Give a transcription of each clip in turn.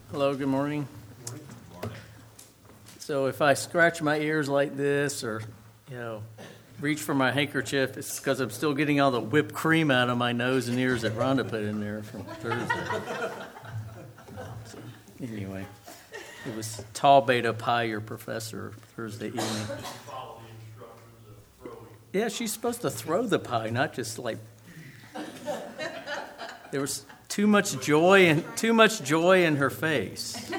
Hello, good morning. So if I scratch my ears like this or, reach for my handkerchief, it's because I'm still getting all the whipped cream out of my nose and ears that Rhonda put in there from Thursday. So, anyway, it was tall beta pi, your professor, Thursday evening. Yeah, she's supposed to throw the pie, not just like... There was too much joy in her face.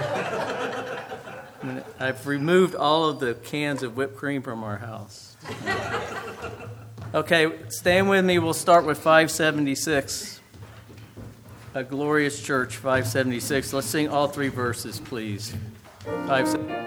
I've removed all of the cans of whipped cream from our house. Okay, stand with me. We'll start with 576. A Glorious Church, 576. Let's sing all three verses, please. 576.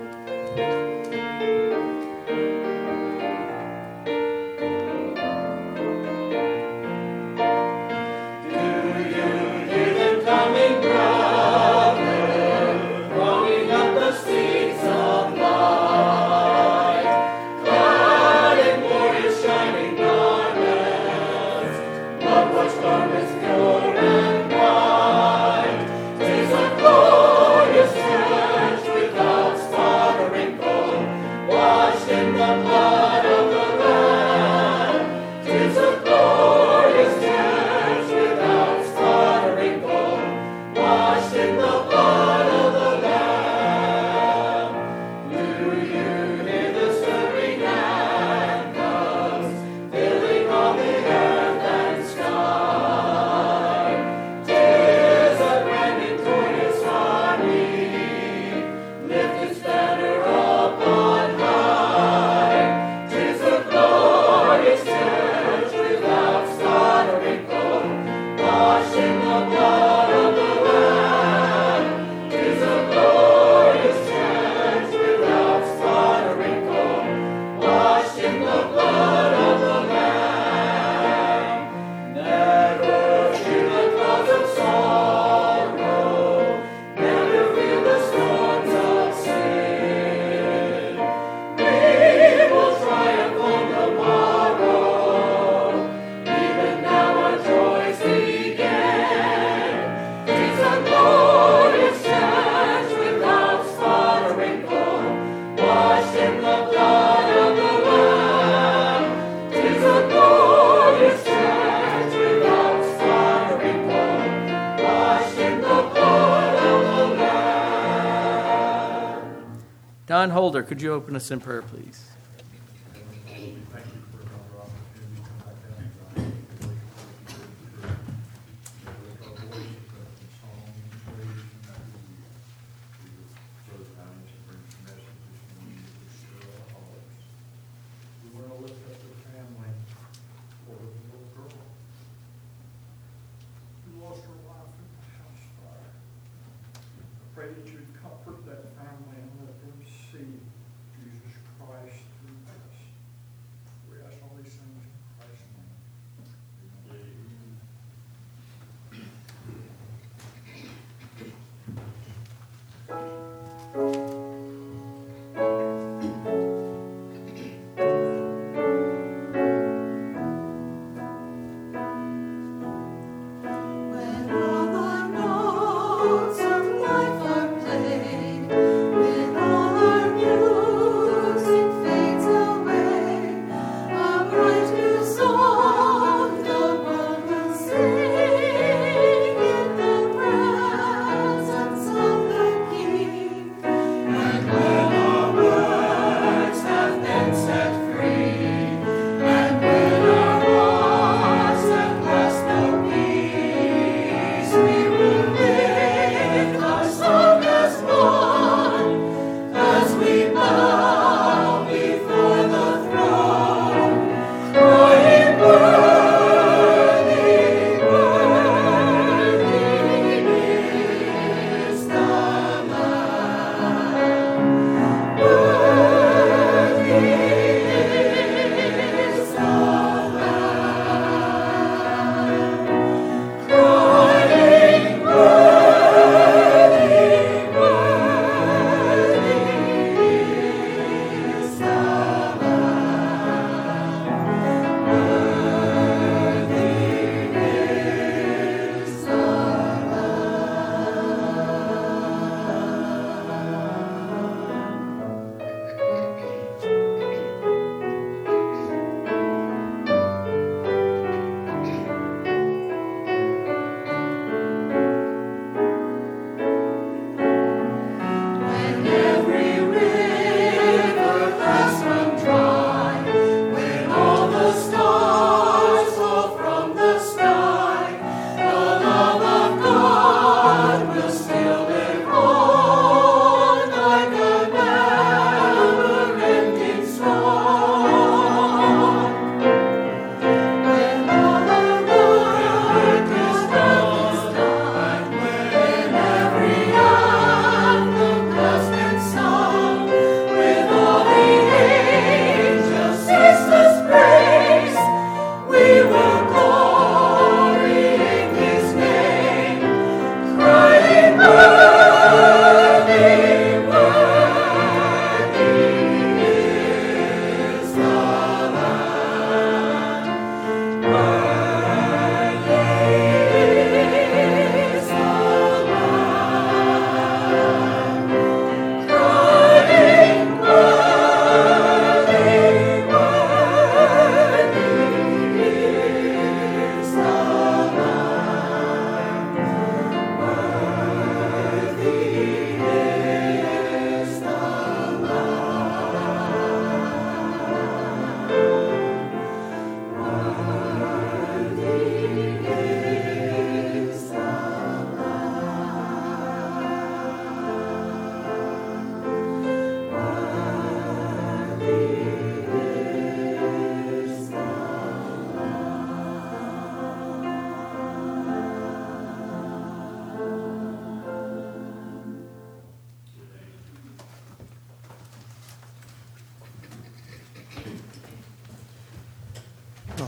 Don Holder, could you open us in prayer, please? When all the notes of life are played,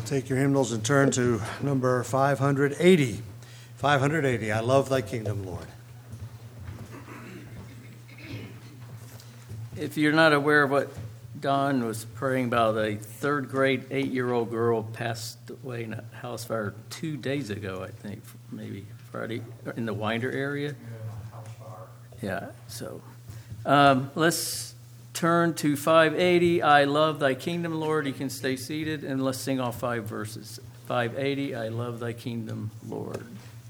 Take your hymnals and turn to number 580. 580, I love thy kingdom, Lord. If you're not aware of what Don was praying about, a third grade 8-year-old girl passed away in a house fire 2 days ago, I think, maybe Friday, in the Winder area. Yeah, so let's turn to 580, I love thy kingdom, Lord. You can stay seated, and let's sing all 5 verses. 580, I love thy kingdom, Lord.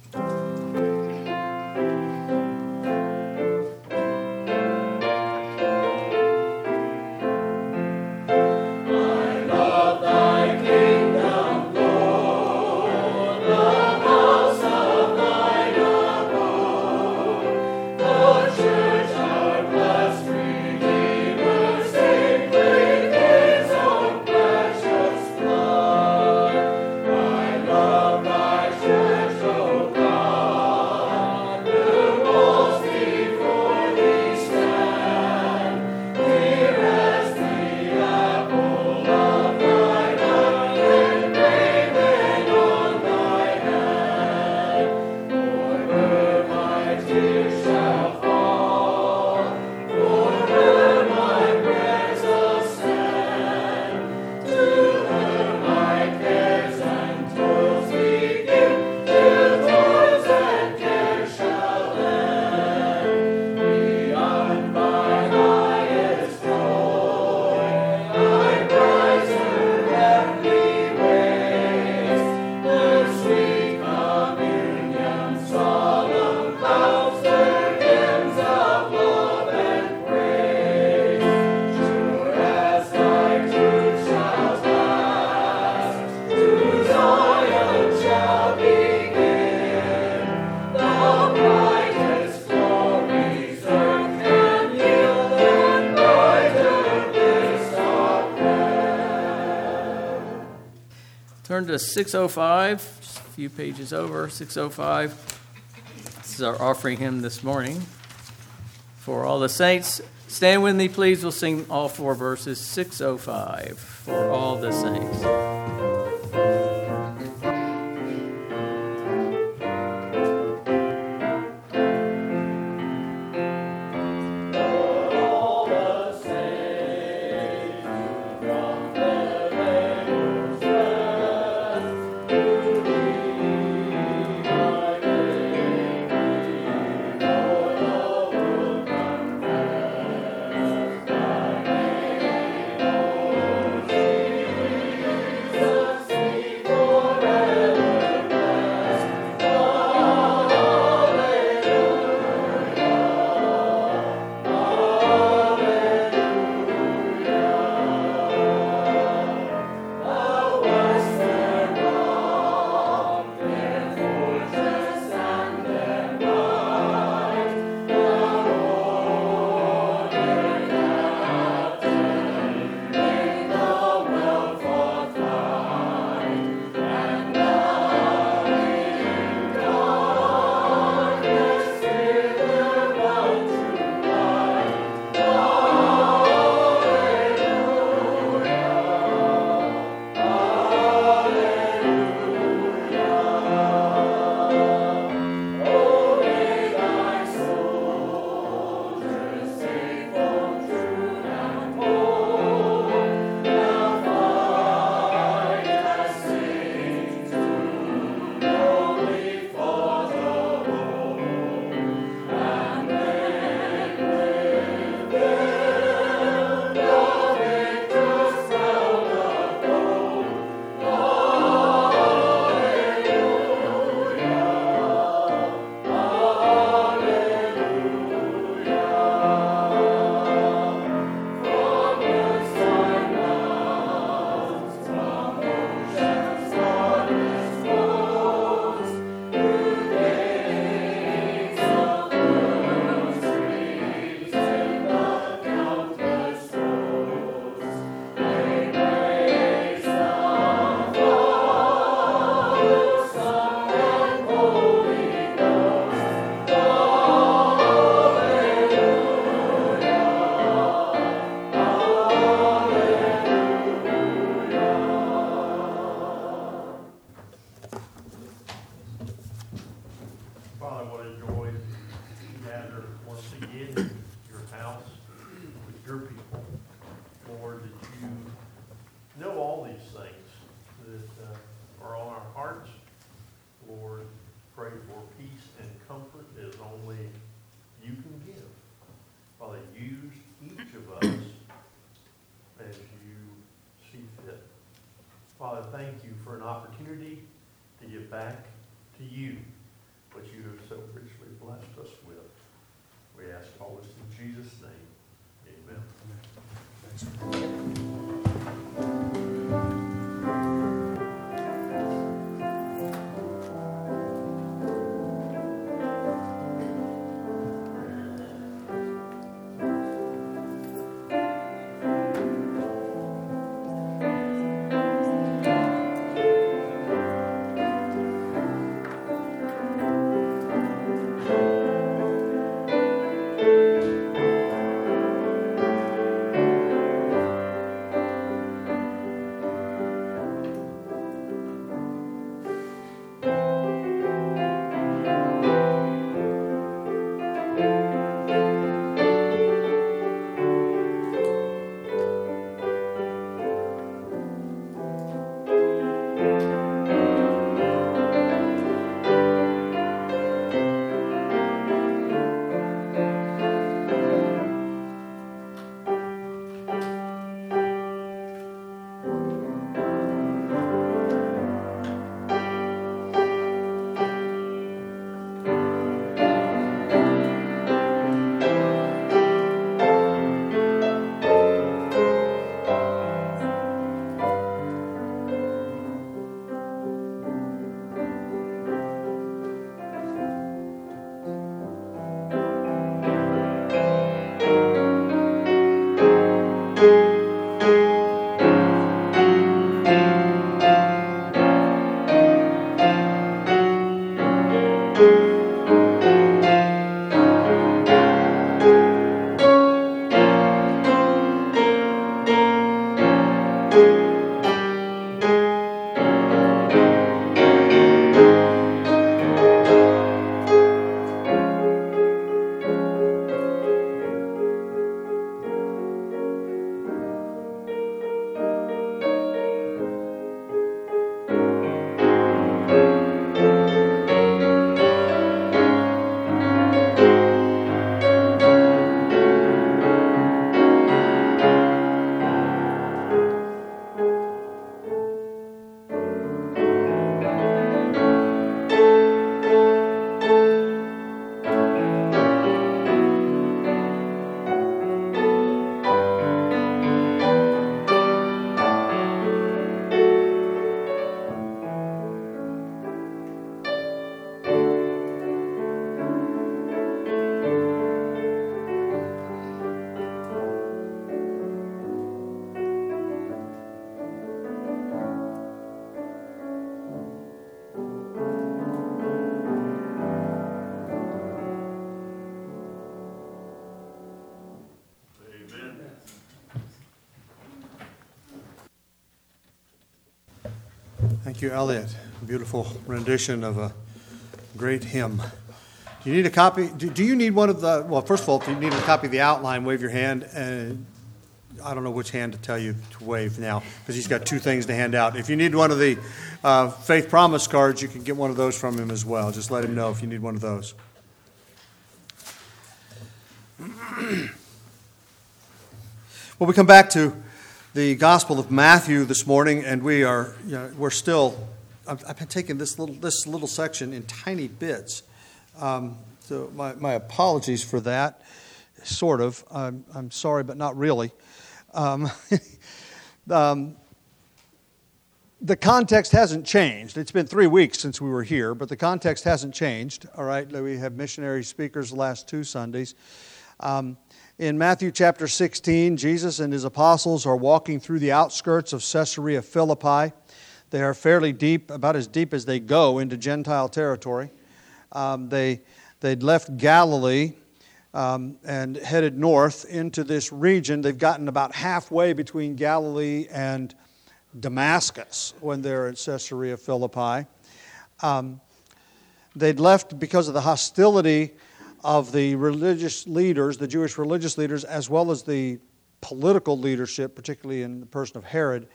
Turn to 605, just a few pages over, 605. This is our offering hymn this morning. For all the saints, stand with me, please. We'll sing all 4 verses. 605, for all the saints. Father, what a joy to gather once again in your house with your people. Lord, that you know all these things that are on our hearts. Lord, pray for peace and comfort as only you can give. Father, use each of us as you see fit. Father, thank you for an opportunity to give back to you what you have so richly blessed us with. We ask all this in Jesus' name. Amen. Thank you, Elliot. Beautiful rendition of a great hymn. Do you need a copy? Do you need one of the, well, first of all, if you need a copy of the outline, wave your hand. And I don't know which hand to tell you to wave now, because he's got two things to hand out. If you need one of the Faith Promise cards, you can get one of those from him as well. Just let him know if you need one of those. Well, we come back to the Gospel of Matthew this morning, and we're still. I've been taking this little section in tiny bits, so my apologies for that. Sort of. I'm sorry, but not really. The context hasn't changed. It's been 3 weeks since we were here, but the context hasn't changed. All right, we have missionary speakers the last 2 Sundays. In Matthew chapter 16, Jesus and his apostles are walking through the outskirts of Caesarea Philippi. They are fairly deep, about as deep as they go into Gentile territory. They'd left Galilee and headed north into this region. They've gotten about halfway between Galilee and Damascus when they're at Caesarea Philippi. They'd left because of the hostility of the religious leaders, the Jewish religious leaders, as well as the political leadership, particularly in the person of Herod,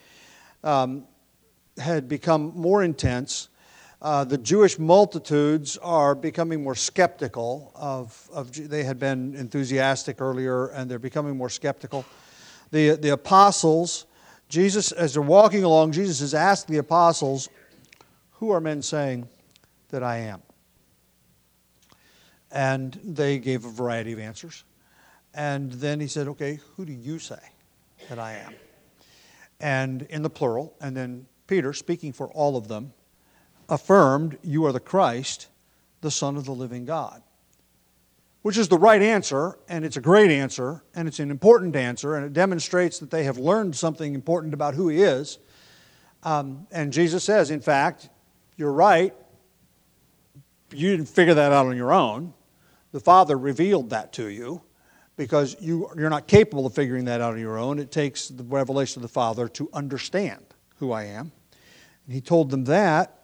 had become more intense. The Jewish multitudes are becoming more skeptical they had been enthusiastic earlier, and they're becoming more skeptical. The apostles, Jesus, as they're walking along, Jesus has asked the apostles, "Who are men saying that I am?" And they gave a variety of answers. And then he said, "Okay, who do you say that I am?" And in the plural, and then Peter, speaking for all of them, affirmed, "You are the Christ, the Son of the living God." Which is the right answer, and it's a great answer, and it's an important answer, and it demonstrates that they have learned something important about who He is. And Jesus says, in fact, you're right. You didn't figure that out on your own. The Father revealed that to you, because you're not capable of figuring that out on your own. It takes the revelation of the Father to understand who I am. And He told them that.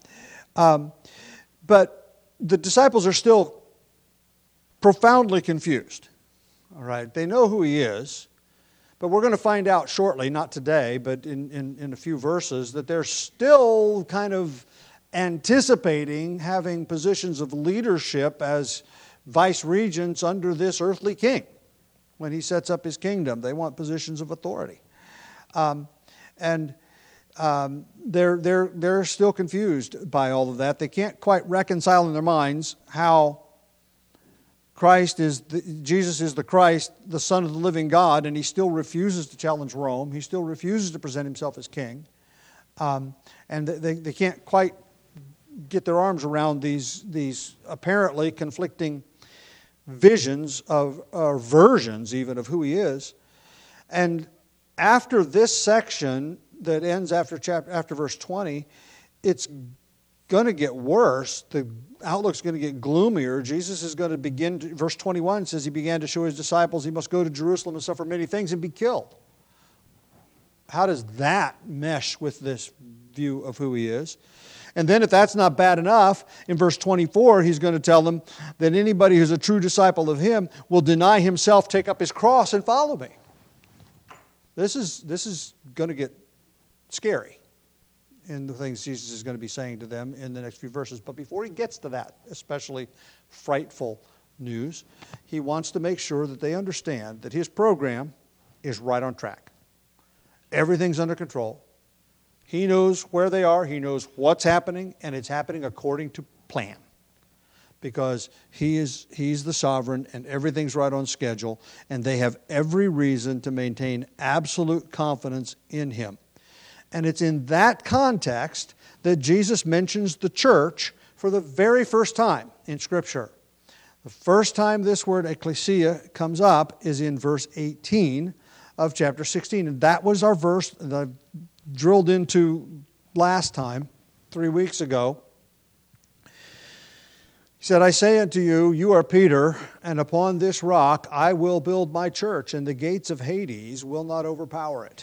But the disciples are still profoundly confused. All right, they know who He is, but we're going to find out shortly, not today, but in a few verses, that they're still kind of anticipating having positions of leadership as vice regents under this earthly king. When He sets up His kingdom, they want positions of authority. They're still confused by all of that. They can't quite reconcile in their minds how Jesus is the Christ, the Son of the living God, and He still refuses to challenge Rome. He still refuses to present Himself as king. And they can't quite get their arms around these apparently conflicting visions or versions even of who He is. And after this section that ends after verse 20, it's going to get worse. The outlook's going to get gloomier. Jesus is going to begin, verse 21 says He began to show His disciples He must go to Jerusalem and suffer many things and be killed. How does that mesh with this view of who He is? And then if that's not bad enough, in verse 24, He's going to tell them that anybody who's a true disciple of Him will deny himself, take up his cross, and follow Me. This is going to get scary in the things Jesus is going to be saying to them in the next few verses. But before He gets to that especially frightful news, He wants to make sure that they understand that His program is right on track. Everything's under control. He knows where they are. He knows what's happening, and it's happening according to plan. Because He's the sovereign, and everything's right on schedule, and they have every reason to maintain absolute confidence in Him. And it's in that context that Jesus mentions the church for the very first time in Scripture. The first time this word ecclesia comes up is in verse 18 of chapter 16. And that was our verse that I drilled into last time, 3 weeks ago. He said, "I say unto you, you are Peter, and upon this rock I will build my church, and the gates of Hades will not overpower it."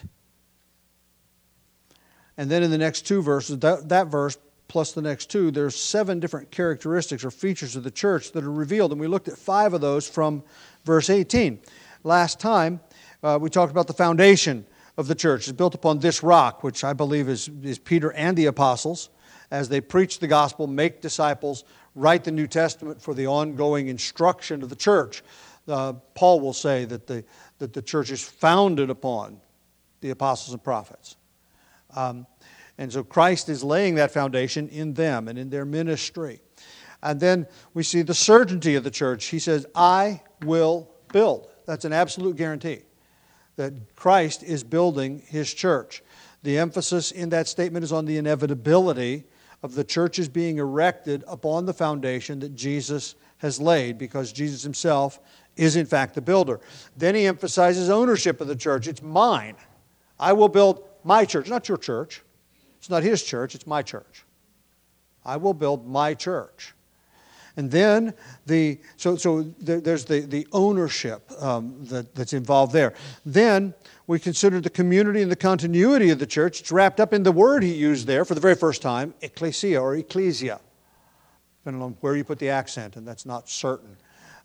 And then in the next two verses, that verse plus the next two, there's 7 different characteristics or features of the church that are revealed. And we looked at 5 of those from verse 18. Last time, we talked about the foundation of the church. It's built upon this rock, which I believe is Peter and the apostles, as they preach the gospel, make disciples, write the New Testament for the ongoing instruction of the church. Paul will say that the church is founded upon the apostles and prophets. And so Christ is laying that foundation in them and in their ministry. And then we see the certainty of the church. He says, "I will build." That's an absolute guarantee that Christ is building His church. The emphasis in that statement is on the inevitability of the churches being erected upon the foundation that Jesus has laid, because Jesus Himself is in fact the builder. Then He emphasizes ownership of the church. It's mine. I will build my church, not your church. It's not His church, it's my church. I will build my church. And then there's the ownership that's involved there. Then we consider the community and the continuity of the church. It's wrapped up in the word He used there for the very first time, ecclesia or ecclesia. depending on where you put the accent, and that's not certain.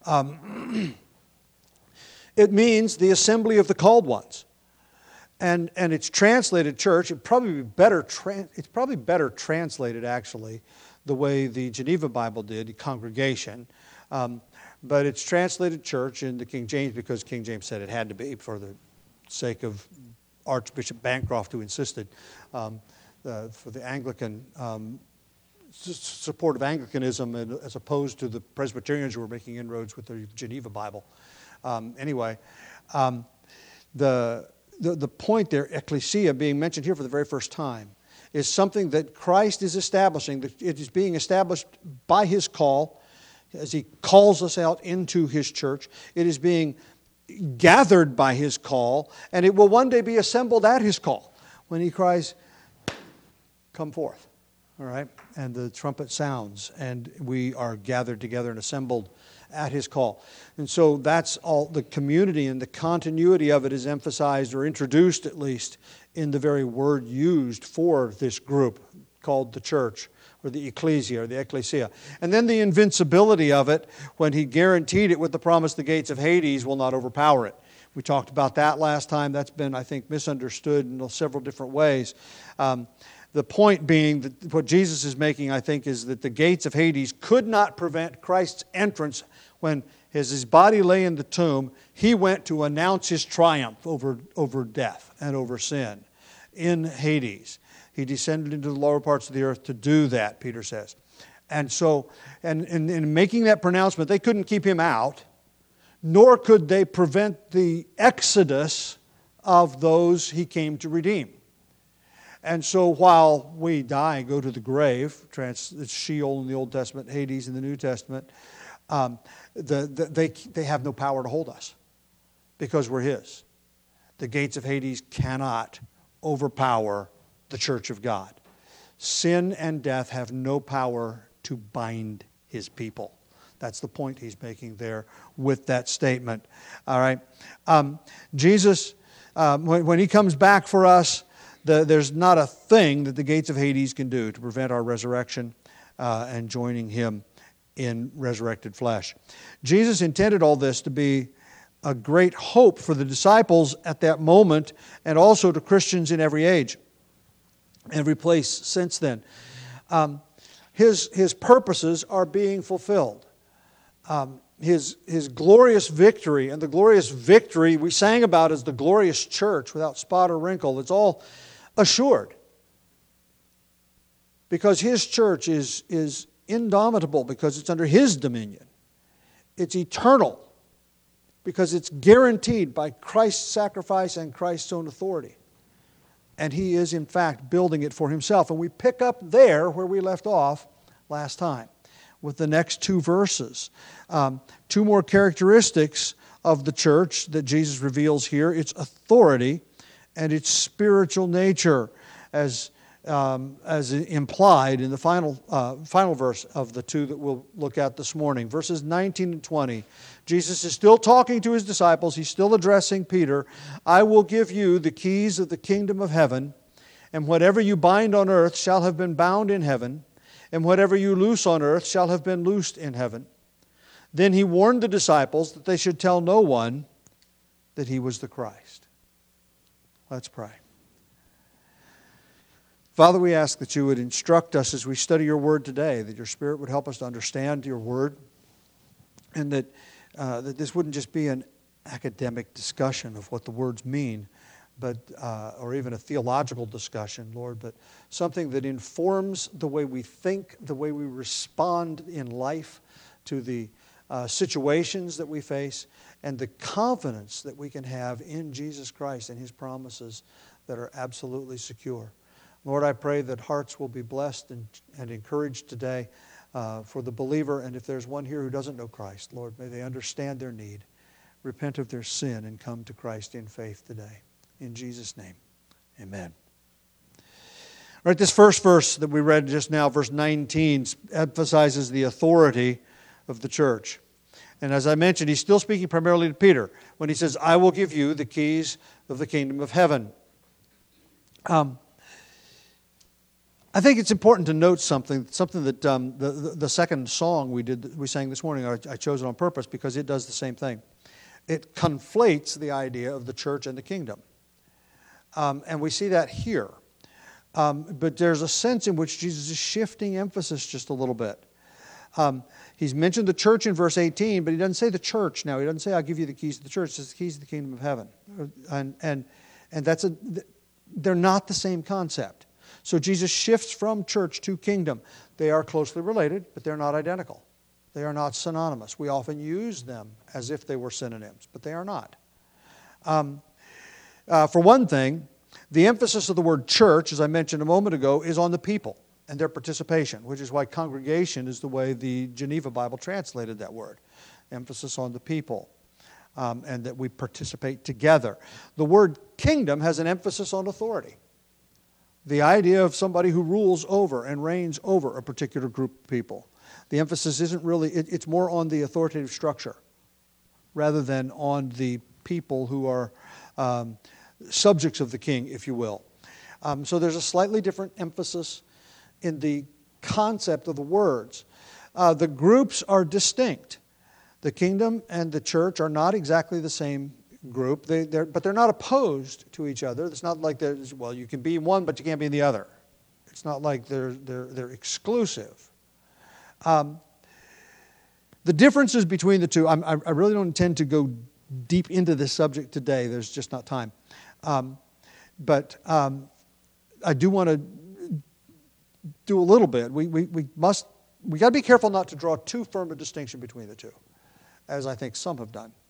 It means the assembly of the called ones. And it's translated church. It's probably better translated, actually, the way the Geneva Bible did, the congregation. But it's translated church in the King James because King James said it had to be for the sake of Archbishop Bancroft, who insisted for the Anglican support of Anglicanism as opposed to the Presbyterians who were making inroads with the Geneva Bible. The point there, ecclesia, being mentioned here for the very first time, is something that Christ is establishing. It is being established by His call, as He calls us out into His church. It is being gathered by His call, and it will one day be assembled at His call when He cries, "Come forth." All right? And the trumpet sounds, and we are gathered together and assembled at His call. And so that's all. The community and the continuity of it is emphasized, or introduced at least, in the very word used for this group called the church, or the ecclesia, or the ecclesia. And then the invincibility of it, when He guaranteed it with the promise the gates of Hades will not overpower it. We talked about that last time. That's been, I think, misunderstood in several different ways. The point being that what Jesus is making, I think, is that the gates of Hades could not prevent Christ's entrance when, as His body lay in the tomb, He went to announce His triumph over death and over sin in Hades. He descended into the lower parts of the earth to do that, Peter says. And so, and in making that pronouncement, they couldn't keep Him out, nor could they prevent the exodus of those He came to redeem. And so while we die and go to the grave, it's Sheol in the Old Testament, Hades in the New Testament, they have no power to hold us because we're His. The gates of Hades cannot overpower the church of God. Sin and death have no power to bind His people. That's the point He's making there with that statement. All right. Jesus, when He comes back for us, there's not a thing that the gates of Hades can do to prevent our resurrection and joining Him in resurrected flesh. Jesus intended all this to be a great hope for the disciples at that moment, and also to Christians in every age, every place since then. His purposes are being fulfilled. His glorious victory, and the glorious victory we sang about as the glorious church without spot or wrinkle, it's all assured. Because His church is indomitable, because it's under His dominion. It's eternal, because it's guaranteed by Christ's sacrifice and Christ's own authority. And He is, in fact, building it for Himself. And we pick up there where we left off last time with the next two verses. Two more characteristics of the church that Jesus reveals here: its authority and its spiritual nature, as implied in the final verse of the two that we'll look at this morning. Verses 19 and 20. Jesus is still talking to His disciples. He's still addressing Peter. "I will give you the keys of the kingdom of heaven, and whatever you bind on earth shall have been bound in heaven, and whatever you loose on earth shall have been loosed in heaven." Then He warned the disciples that they should tell no one that He was the Christ. Let's pray. Father, we ask that You would instruct us as we study Your Word today, that Your Spirit would help us to understand Your Word, and that this wouldn't just be an academic discussion of what the words mean, but or even a theological discussion, Lord, but something that informs the way we think, the way we respond in life to the situations that we face, and the confidence that we can have in Jesus Christ and His promises that are absolutely secure. Lord, I pray that hearts will be blessed and encouraged today for the believer. And if there's one here who doesn't know Christ, Lord, may they understand their need, repent of their sin, and come to Christ in faith today. In Jesus' name, amen. All right, this first verse that we read just now, verse 19, emphasizes the authority of the church. And as I mentioned, he's still speaking primarily to Peter when he says, "I will give you the keys of the kingdom of heaven." I I think it's important to note something that the second song we sang this morning, I chose it on purpose because it does the same thing. It conflates the idea of the church and the kingdom. And we see that here. But there's a sense in which Jesus is shifting emphasis just a little bit. He's mentioned the church in verse 18, but he doesn't say the church now. He doesn't say, I'll give you the keys to the church. He says the keys to the kingdom of heaven. And they're not the same concept. So Jesus shifts from church to kingdom. They are closely related, but they're not identical. They are not synonymous. We often use them as if they were synonyms, but they are not. For one thing, the emphasis of the word church, as I mentioned a moment ago, is on the people and their participation, which is why congregation is the way the Geneva Bible translated that word. Emphasis on the people, and that we participate together. The word kingdom has an emphasis on authority. The idea of somebody who rules over and reigns over a particular group of people. The emphasis isn't really, it's more on the authoritative structure rather than on the people who are subjects of the king, if you will. So there's a slightly different emphasis in the concept of the words. The groups are distinct. The kingdom and the church are not exactly the same group, but they're not opposed to each other. It's not like you can be in one, but you can't be in the other. It's not like they're exclusive. The differences between the two, I really don't intend to go deep into this subject today. There's just not time. But I do want to do a little bit. We got to be careful not to draw too firm a distinction between the two, as I think some have done.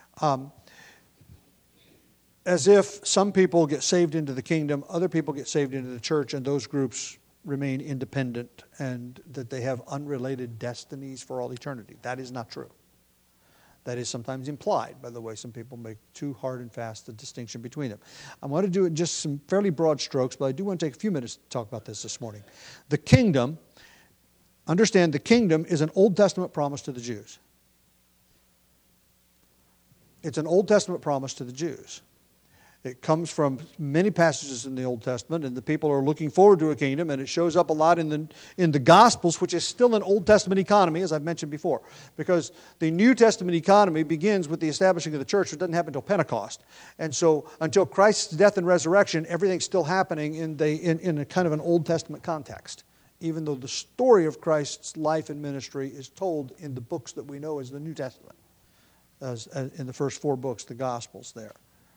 As if some people get saved into the kingdom, other people get saved into the church, and those groups remain independent and that they have unrelated destinies for all eternity. That is not true. That is sometimes implied by the way some people make too hard and fast the distinction between them. I want to do it in just some fairly broad strokes, but I do want to take a few minutes to talk about this morning. The kingdom, understand the kingdom is an Old Testament promise to the Jews. It's an Old Testament promise to the Jews. It comes from many passages in the Old Testament, and the people are looking forward to a kingdom, and it shows up a lot in the Gospels, which is still an Old Testament economy, as I've mentioned before, because the New Testament economy begins with the establishing of the church. It doesn't happen until Pentecost. And so until Christ's death and resurrection, everything's still happening in a kind of an Old Testament context, even though the story of Christ's life and ministry is told in the books that we know as the New Testament, as in the first 4 books, the Gospels there.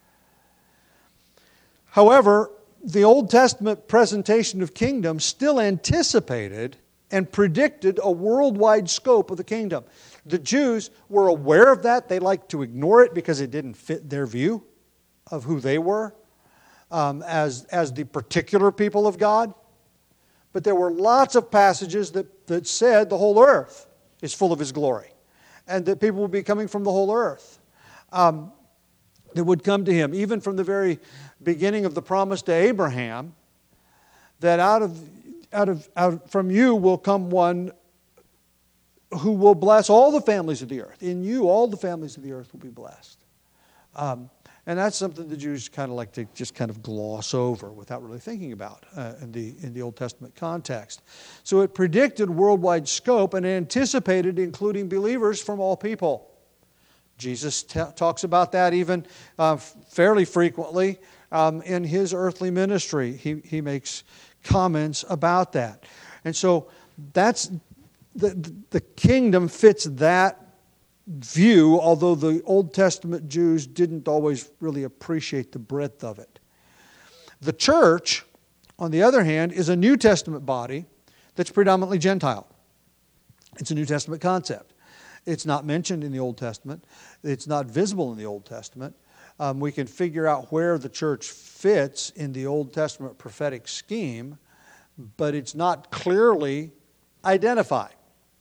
However, the Old Testament presentation of kingdom still anticipated and predicted a worldwide scope of the kingdom. The Jews were aware of that. They liked to ignore it because it didn't fit their view of who they were as the particular people of God. But there were lots of passages that said the whole earth is full of His glory and that people will be coming from the whole earth. That would come to Him, even from the very beginning of the promise to Abraham, that out from you will come one who will bless all the families of the earth. In you, all the families of the earth will be blessed. And that's something the Jews kind of like to just kind of gloss over without really thinking about in the Old Testament context. So it predicted worldwide scope and anticipated including believers from all people. Jesus talks about that even fairly frequently in His earthly ministry. He makes comments about that. And so that's the kingdom fits that view, although the Old Testament Jews didn't always really appreciate the breadth of it. The church, on the other hand, is a New Testament body that's predominantly Gentile. It's a New Testament concept. It's not mentioned in the Old Testament. It's not visible in the Old Testament. We can figure out where the church fits in the Old Testament prophetic scheme, but it's not clearly identified.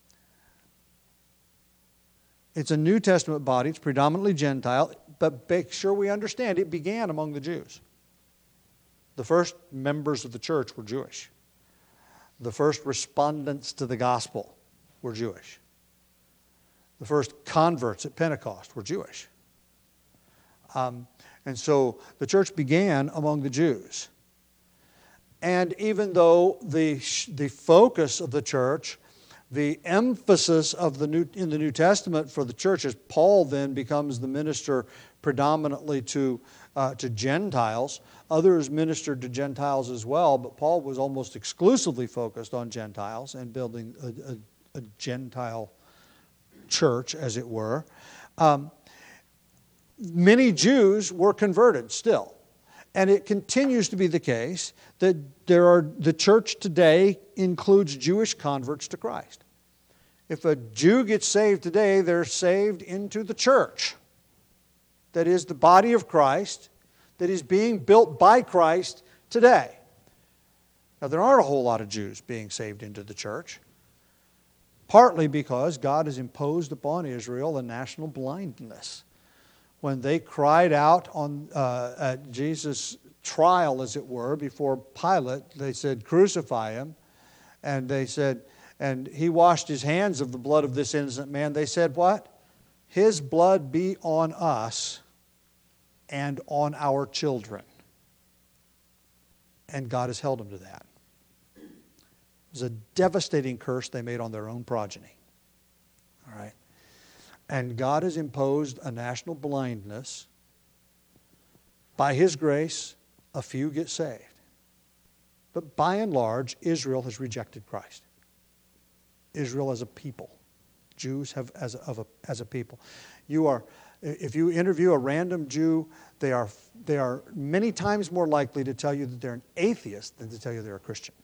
It's a New Testament body. It's predominantly Gentile, but make sure we understand it began among the Jews. The first members of the church were Jewish. The first respondents to the gospel were Jewish. The first converts at Pentecost were Jewish. And so the church began among the Jews. And even though the focus of the church, the emphasis of in the New Testament for the church, as Paul then becomes the minister predominantly to Gentiles, others ministered to Gentiles as well, but Paul was almost exclusively focused on Gentiles and building a Gentile church, as it were. Many Jews were converted still. And it continues to be the case that the church today includes Jewish converts to Christ. If a Jew gets saved today, they're saved into the church. That is the body of Christ that is being built by Christ today. Now, there aren't a whole lot of Jews being saved into the church, partly because God has imposed upon Israel a national blindness. When they cried out at Jesus' trial, as it were, before Pilate, they said, "Crucify him." And they said, and he washed his hands of the blood of this innocent man. They said, what? "His blood be on us and on our children." And God has held them to that. It was a devastating curse they made on their own progeny. All right. And God has imposed a national blindness. By His grace, a few get saved. But by and large, Israel has rejected Christ. Israel as a people. Jews have as a people. If you interview a random Jew, they are many times more likely to tell you that they're an atheist than to tell you they're a Christian.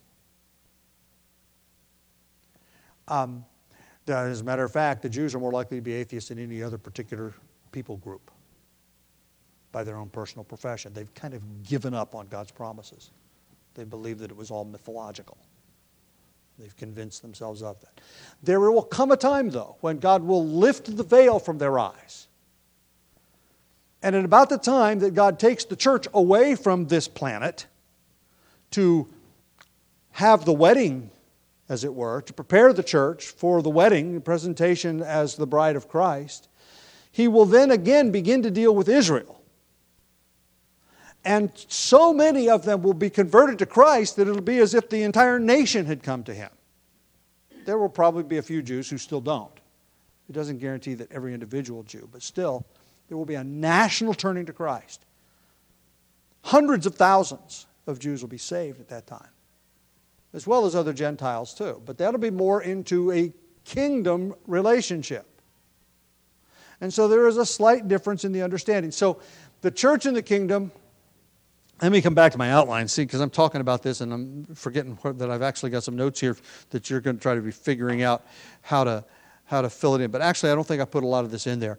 As a matter of fact, the Jews are more likely to be atheists than any other particular people group by their own personal profession. They've kind of given up on God's promises. They believe that it was all mythological. They've convinced themselves of that. There will come a time, though, when God will lift the veil from their eyes. And at about the time that God takes the church away from this planet to have the wedding, as it were, to prepare the church for the wedding, the presentation as the bride of Christ, He will then again begin to deal with Israel. And so many of them will be converted to Christ that it'll be as if the entire nation had come to Him. There will probably be a few Jews who still don't. It doesn't guarantee that every individual Jew, but still, there will be a national turning to Christ. Hundreds of thousands of Jews will be saved at that time, as well as other Gentiles too. But that'll be more into a kingdom relationship. And so there is a slight difference in the understanding. So the church and the kingdom, let me come back to my outline, see, because I'm talking about this and I'm forgetting that I've actually got some notes here that you're going to try to be figuring out how to fill it in. But actually, I don't think I put a lot of this in there.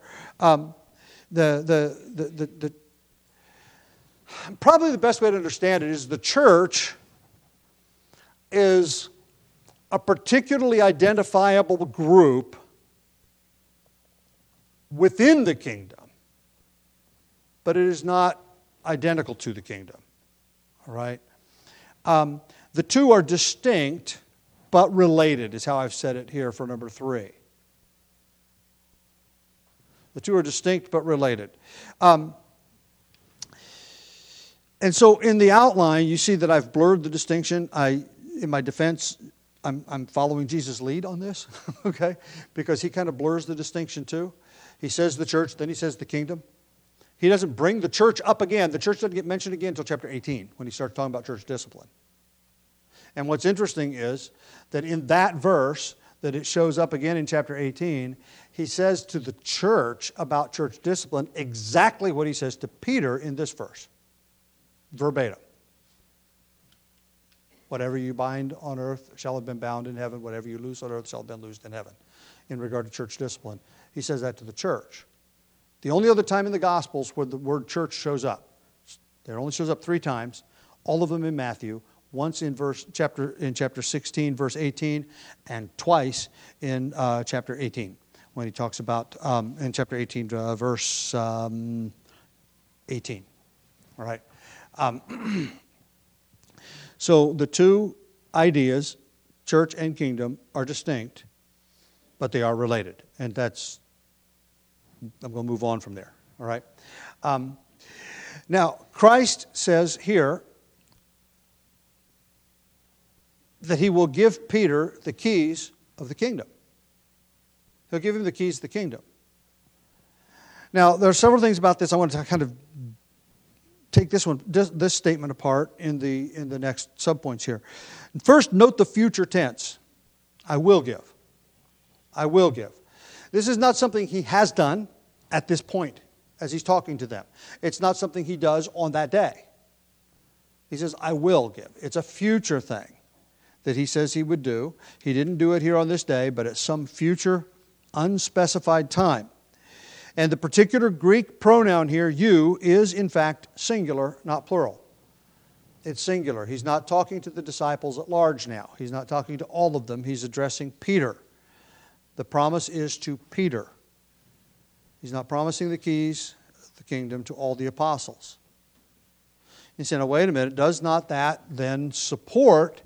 Probably the best way to understand it is the church is a particularly identifiable group within the kingdom, but it is not identical to the kingdom. All right? The two are distinct but related, is how I've said it here for number 3. The two are distinct but related. And so in the outline, you see that I've blurred the distinction. In my defense, I'm following Jesus' lead on this, okay? Because He kind of blurs the distinction too. He says the church, then He says the kingdom. He doesn't bring the church up again. The church doesn't get mentioned again until chapter 18 when He starts talking about church discipline. And what's interesting is that in that verse, that it shows up again in chapter 18, He says to the church about church discipline exactly what He says to Peter in this verse. Verbatim. Whatever you bind on earth shall have been bound in heaven. Whatever you loose on earth shall have been loosed in heaven. In regard to church discipline. He says that to the church. The only other time in the Gospels where the word church shows up, it only shows up 3 times, all of them in Matthew, once in chapter 16, verse 18, and twice in chapter 18, when He talks about, in chapter 18, verse 18. All right? So the two ideas, church and kingdom, are distinct, but they are related. And I'm going to move on from there. All right? Now, Christ says here, that he will give Peter the keys of the kingdom. He'll give him the keys of the kingdom. Now, there are several things about this. I want to kind of take this statement apart in the next subpoints here. First, note the future tense. I will give. I will give. This is not something he has done at this point as he's talking to them. It's not something he does on that day. He says, I will give. It's a future thing that he says he would do. He didn't do it here on this day, but at some future unspecified time. And the particular Greek pronoun here, you, is in fact singular, not plural. It's singular. He's not talking to the disciples at large now. He's not talking to all of them. He's addressing Peter. The promise is to Peter. He's not promising the keys of the kingdom to all the apostles. He said, now wait a minute, does not that then support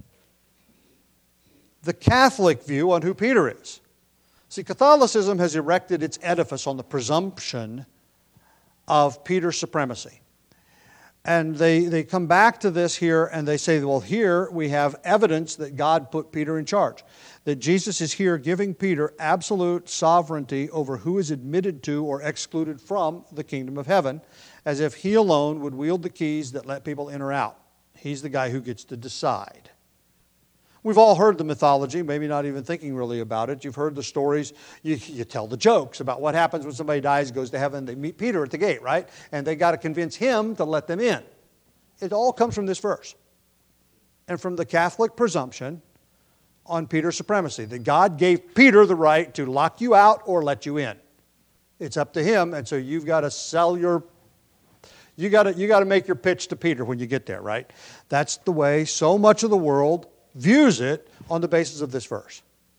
the Catholic view on who Peter is? See, Catholicism has erected its edifice on the presumption of Peter's supremacy. And they come back to this here and they say, well, here we have evidence that God put Peter in charge. That Jesus is here giving Peter absolute sovereignty over who is admitted to or excluded from the kingdom of heaven, as if he alone would wield the keys that let people in or out. He's the guy who gets to decide. We've all heard the mythology, maybe not even thinking really about it. You've heard the stories. You tell the jokes about what happens when somebody dies, goes to heaven. They meet Peter at the gate, right? And they got to convince him to let them in. It all comes from this verse. And from the Catholic presumption on Peter's supremacy. That God gave Peter the right to lock you out or let you in. It's up to him. And so you've got to sell your... You got to make your pitch to Peter when you get there, right? That's the way so much of the world views it on the basis of this verse.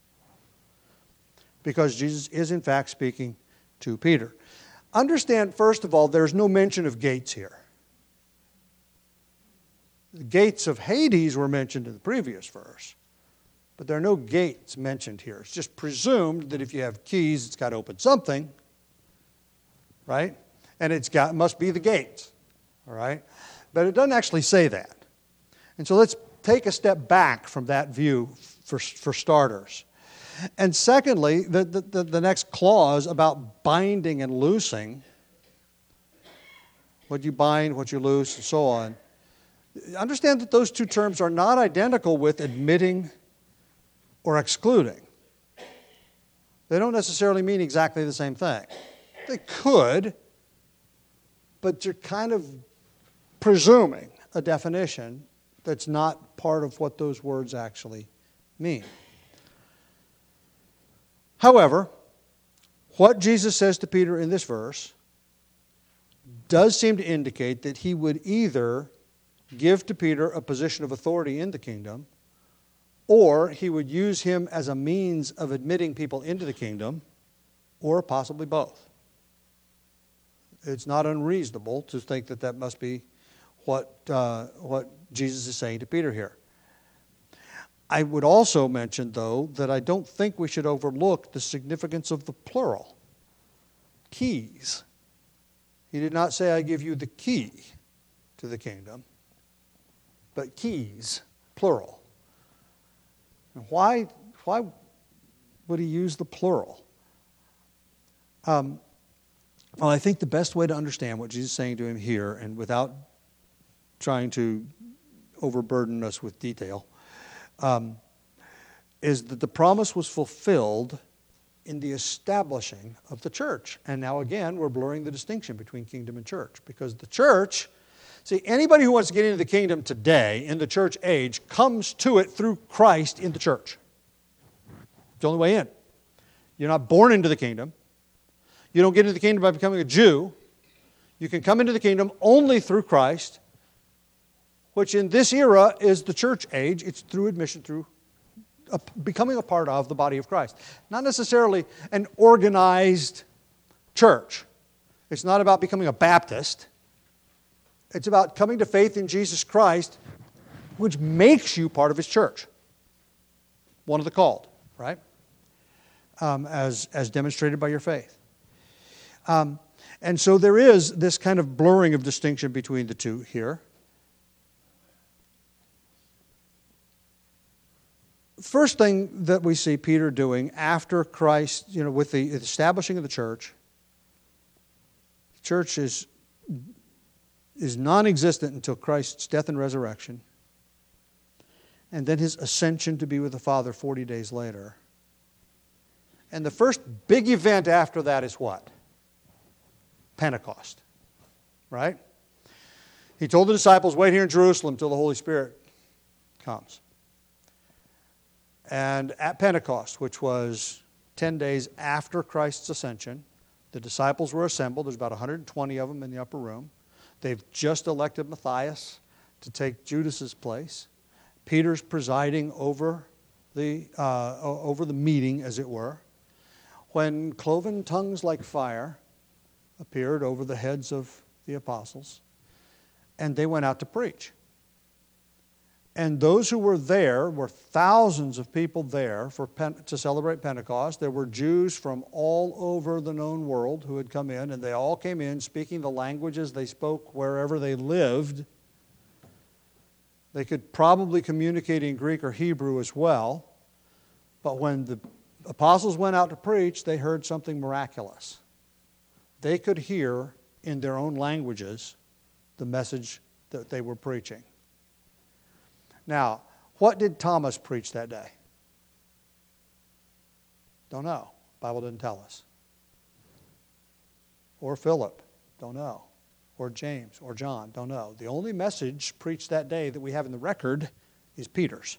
Because Jesus is in fact speaking to Peter. Understand, first of all, there's no mention of gates here. The gates of Hades were mentioned in the previous verse. But there are no gates mentioned here. It's just presumed that if you have keys, it's got to open something. Right? And must be the gates. All right? But it doesn't actually say that. And so let's take a step back from that view for starters. And secondly, the next clause about binding and loosing, what you bind, what you loose, and so on. Understand that those two terms are not identical with admitting or excluding. They don't necessarily mean exactly the same thing. They could, but you're kind of presuming a definition that's not part of what those words actually mean. However, what Jesus says to Peter in this verse does seem to indicate that he would either give to Peter a position of authority in the kingdom, or he would use him as a means of admitting people into the kingdom, or possibly both. It's not unreasonable to think that that must be what Jesus is saying to Peter here. I would also mention, though, that I don't think we should overlook the significance of the plural. Keys. He did not say, I give you the key to the kingdom, but keys, plural. And why would he use the plural? Well, I think the best way to understand what Jesus is saying to him here, and without trying to overburden us with detail, is that the promise was fulfilled in the establishing of the church. And now again, we're blurring the distinction between kingdom and church. Because the church, see, anybody who wants to get into the kingdom today, in the church age, comes to it through Christ in the church. It's the only way in. You're not born into the kingdom. You don't get into the kingdom by becoming a Jew. You can come into the kingdom only through Christ, which in this era is the church age. It's through admission, through becoming a part of the body of Christ. Not necessarily an organized church. It's not about becoming a Baptist. It's about coming to faith in Jesus Christ, which makes you part of His church. One of the called, right? As demonstrated by your faith. And so there is this kind of blurring of distinction between the two here. first thing that we see Peter doing after Christ, with the establishing of the church is non-existent until Christ's death and resurrection, and then his ascension to be with the Father 40 days later. And the first big event after that is what? Pentecost, right? He told the disciples, wait here in Jerusalem till the Holy Spirit comes. And at Pentecost, which was 10 days after Christ's ascension, the disciples were assembled. There's about 120 of them in the upper room. They've just elected Matthias to take Judas's place. Peter's presiding over the meeting, as it were, when cloven tongues like fire appeared over the heads of the apostles, and they went out to preach. And those who were there were thousands of people there to celebrate Pentecost. There were Jews from all over the known world who had come in, and they all came in speaking the languages they spoke wherever they lived. They could probably communicate in Greek or Hebrew as well. But when the apostles went out to preach, they heard something miraculous. They could hear in their own languages the message that they were preaching. Now, what did Thomas preach that day? Don't know. The Bible didn't tell us. Or Philip? Don't know. Or James? Or John? Don't know. The only message preached that day that we have in the record is Peter's.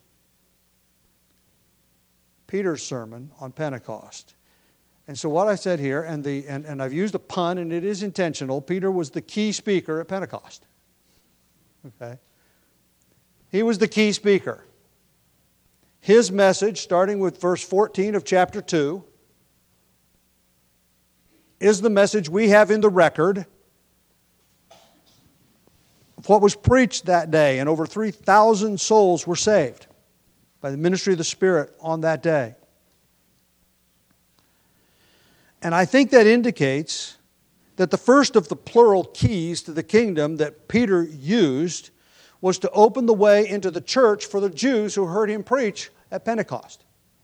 Peter's sermon on Pentecost. And so what I said here, and I've used a pun, and it is intentional, Peter was the key speaker at Pentecost. Okay? He was the key speaker. His message, starting with verse 14 of chapter 2, is the message we have in the record of what was preached that day, and over 3,000 souls were saved by the ministry of the Spirit on that day. And I think that indicates that the first of the plural keys to the kingdom that Peter used was to open the way into the church for the Jews who heard him preach at Pentecost.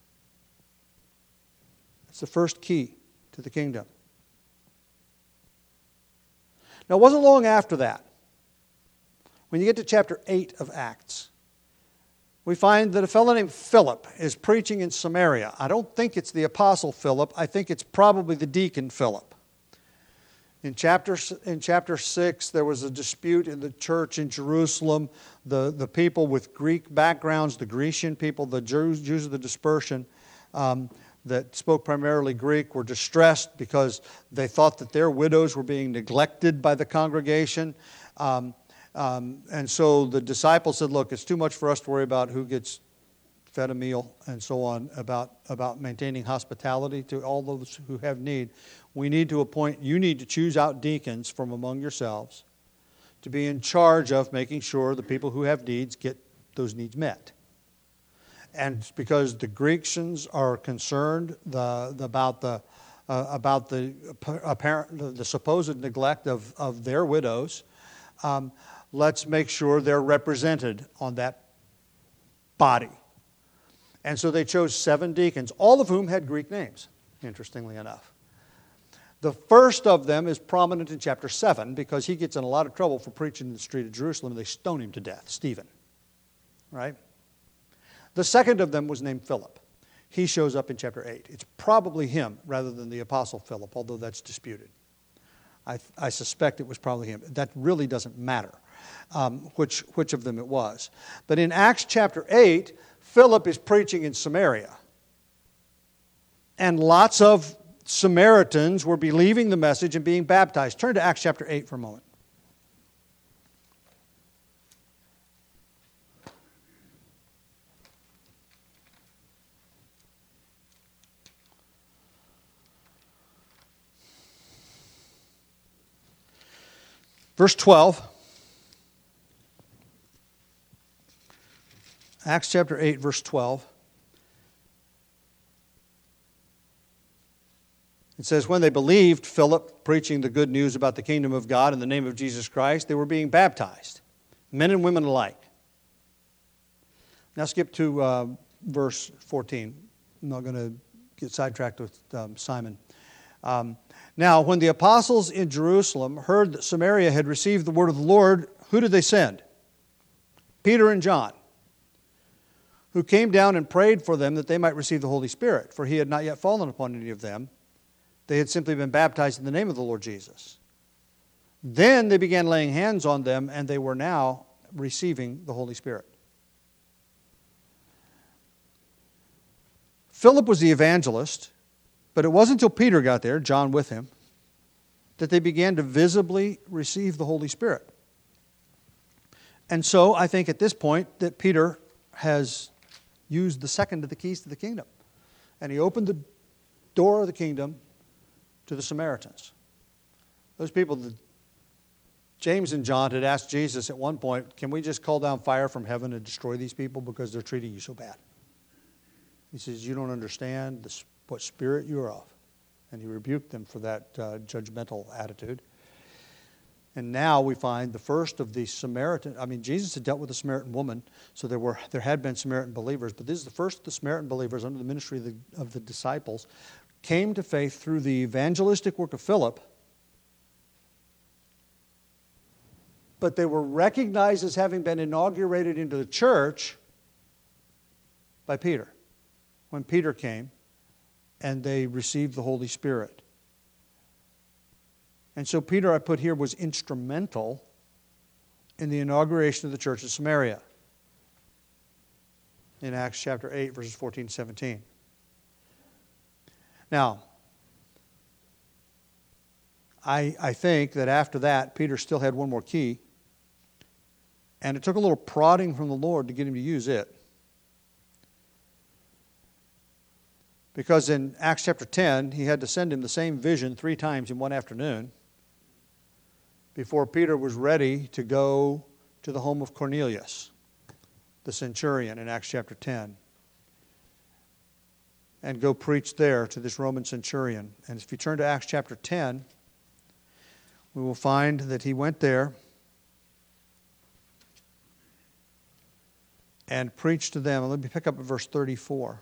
That's the first key to the kingdom. Now, it wasn't long after that, when you get to chapter 8 of Acts, we find that a fellow named Philip is preaching in Samaria. I don't think it's the apostle Philip. I think it's probably the deacon Philip. In chapter 6, there was a dispute in the church in Jerusalem. The people with Greek backgrounds, the Grecian people, the Jews of the dispersion that spoke primarily Greek, were distressed because they thought that their widows were being neglected by the congregation. And so the disciples said, look, it's too much for us to worry about who gets fed a meal and so on, about maintaining hospitality to all those who have need. You need to choose out deacons from among yourselves to be in charge of making sure the people who have needs get those needs met. And because the Grecians are concerned about the supposed neglect of their widows, let's make sure they're represented on that body. And so they chose 7 deacons, all of whom had Greek names, interestingly enough. The first of them is prominent in chapter 7 because he gets in a lot of trouble for preaching in the street of Jerusalem. They stone him to death, Stephen. Right? The second of them was named Philip. He shows up in chapter 8. It's probably him rather than the apostle Philip, although that's disputed. I suspect it was probably him. That really doesn't matter which of them it was. But in Acts chapter 8, Philip is preaching in Samaria. And lots of Samaritans were believing the message and being baptized. Turn to Acts chapter 8 for a moment. Verse 12. Acts chapter 8, verse 12. It says, when they believed Philip preaching the good news about the kingdom of God in the name of Jesus Christ, they were being baptized, men and women alike. Now skip to verse 14. I'm not going to get sidetracked with Simon. Now, when the apostles in Jerusalem heard that Samaria had received the word of the Lord, who did they send? Peter and John, who came down and prayed for them that they might receive the Holy Spirit, for he had not yet fallen upon any of them. They had simply been baptized in the name of the Lord Jesus. Then they began laying hands on them, and they were now receiving the Holy Spirit. Philip was the evangelist, but it wasn't until Peter got there, John with him, that they began to visibly receive the Holy Spirit. And so I think at this point that Peter has used the second of the keys to the kingdom. And he opened the door of the kingdom to the Samaritans. Those people, James and John had asked Jesus at one point, can we just call down fire from heaven and destroy these people because they're treating you so bad? He says, you don't understand what spirit you are of. And he rebuked them for that judgmental attitude. And now we find the first of the Samaritan, Jesus had dealt with a Samaritan woman, so there had been Samaritan believers, but this is the first of the Samaritan believers under the ministry of the disciples, came to faith through the evangelistic work of Philip, but they were recognized as having been inaugurated into the church by Peter, when Peter came and they received the Holy Spirit. And so Peter, I put here, was instrumental in the inauguration of the church of Samaria in Acts chapter 8, verses 14 to 17. Now, I think that after that, Peter still had one more key, and it took a little prodding from the Lord to get him to use it. Because in Acts chapter 10, he had to send him the same vision 3 times in one afternoon before Peter was ready to go to the home of Cornelius, the centurion, in Acts chapter 10, and go preach there to this Roman centurion. And if you turn to Acts chapter 10, we will find that he went there and preached to them. And let me pick up at verse 34.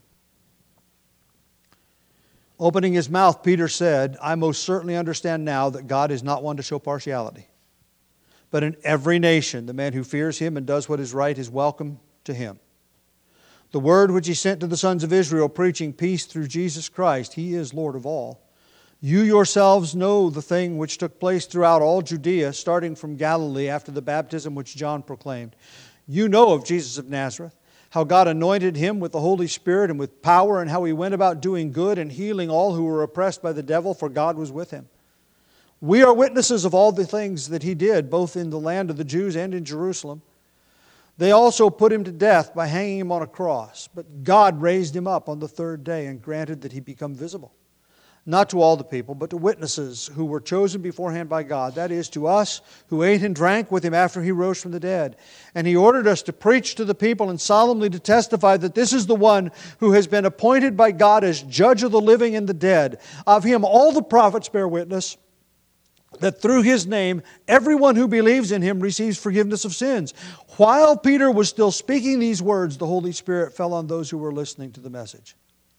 Opening his mouth, Peter said, I most certainly understand now that God is not one to show partiality. But in every nation, the man who fears him and does what is right is welcome to him. The word which he sent to the sons of Israel, preaching peace through Jesus Christ, he is Lord of all. You yourselves know the thing which took place throughout all Judea, starting from Galilee after the baptism which John proclaimed. You know of Jesus of Nazareth, how God anointed him with the Holy Spirit and with power, and how he went about doing good and healing all who were oppressed by the devil, for God was with him. We are witnesses of all the things that he did, both in the land of the Jews and in Jerusalem. They also put him to death by hanging him on a cross, but God raised him up on the 3rd day and granted that he become visible. Not to all the people, but to witnesses who were chosen beforehand by God. That is, to us who ate and drank with him after he rose from the dead. And he ordered us to preach to the people and solemnly to testify that this is the one who has been appointed by God as judge of the living and the dead. Of him all the prophets bear witness that through his name everyone who believes in him receives forgiveness of sins. While Peter was still speaking these words, the Holy Spirit fell on those who were listening to the message.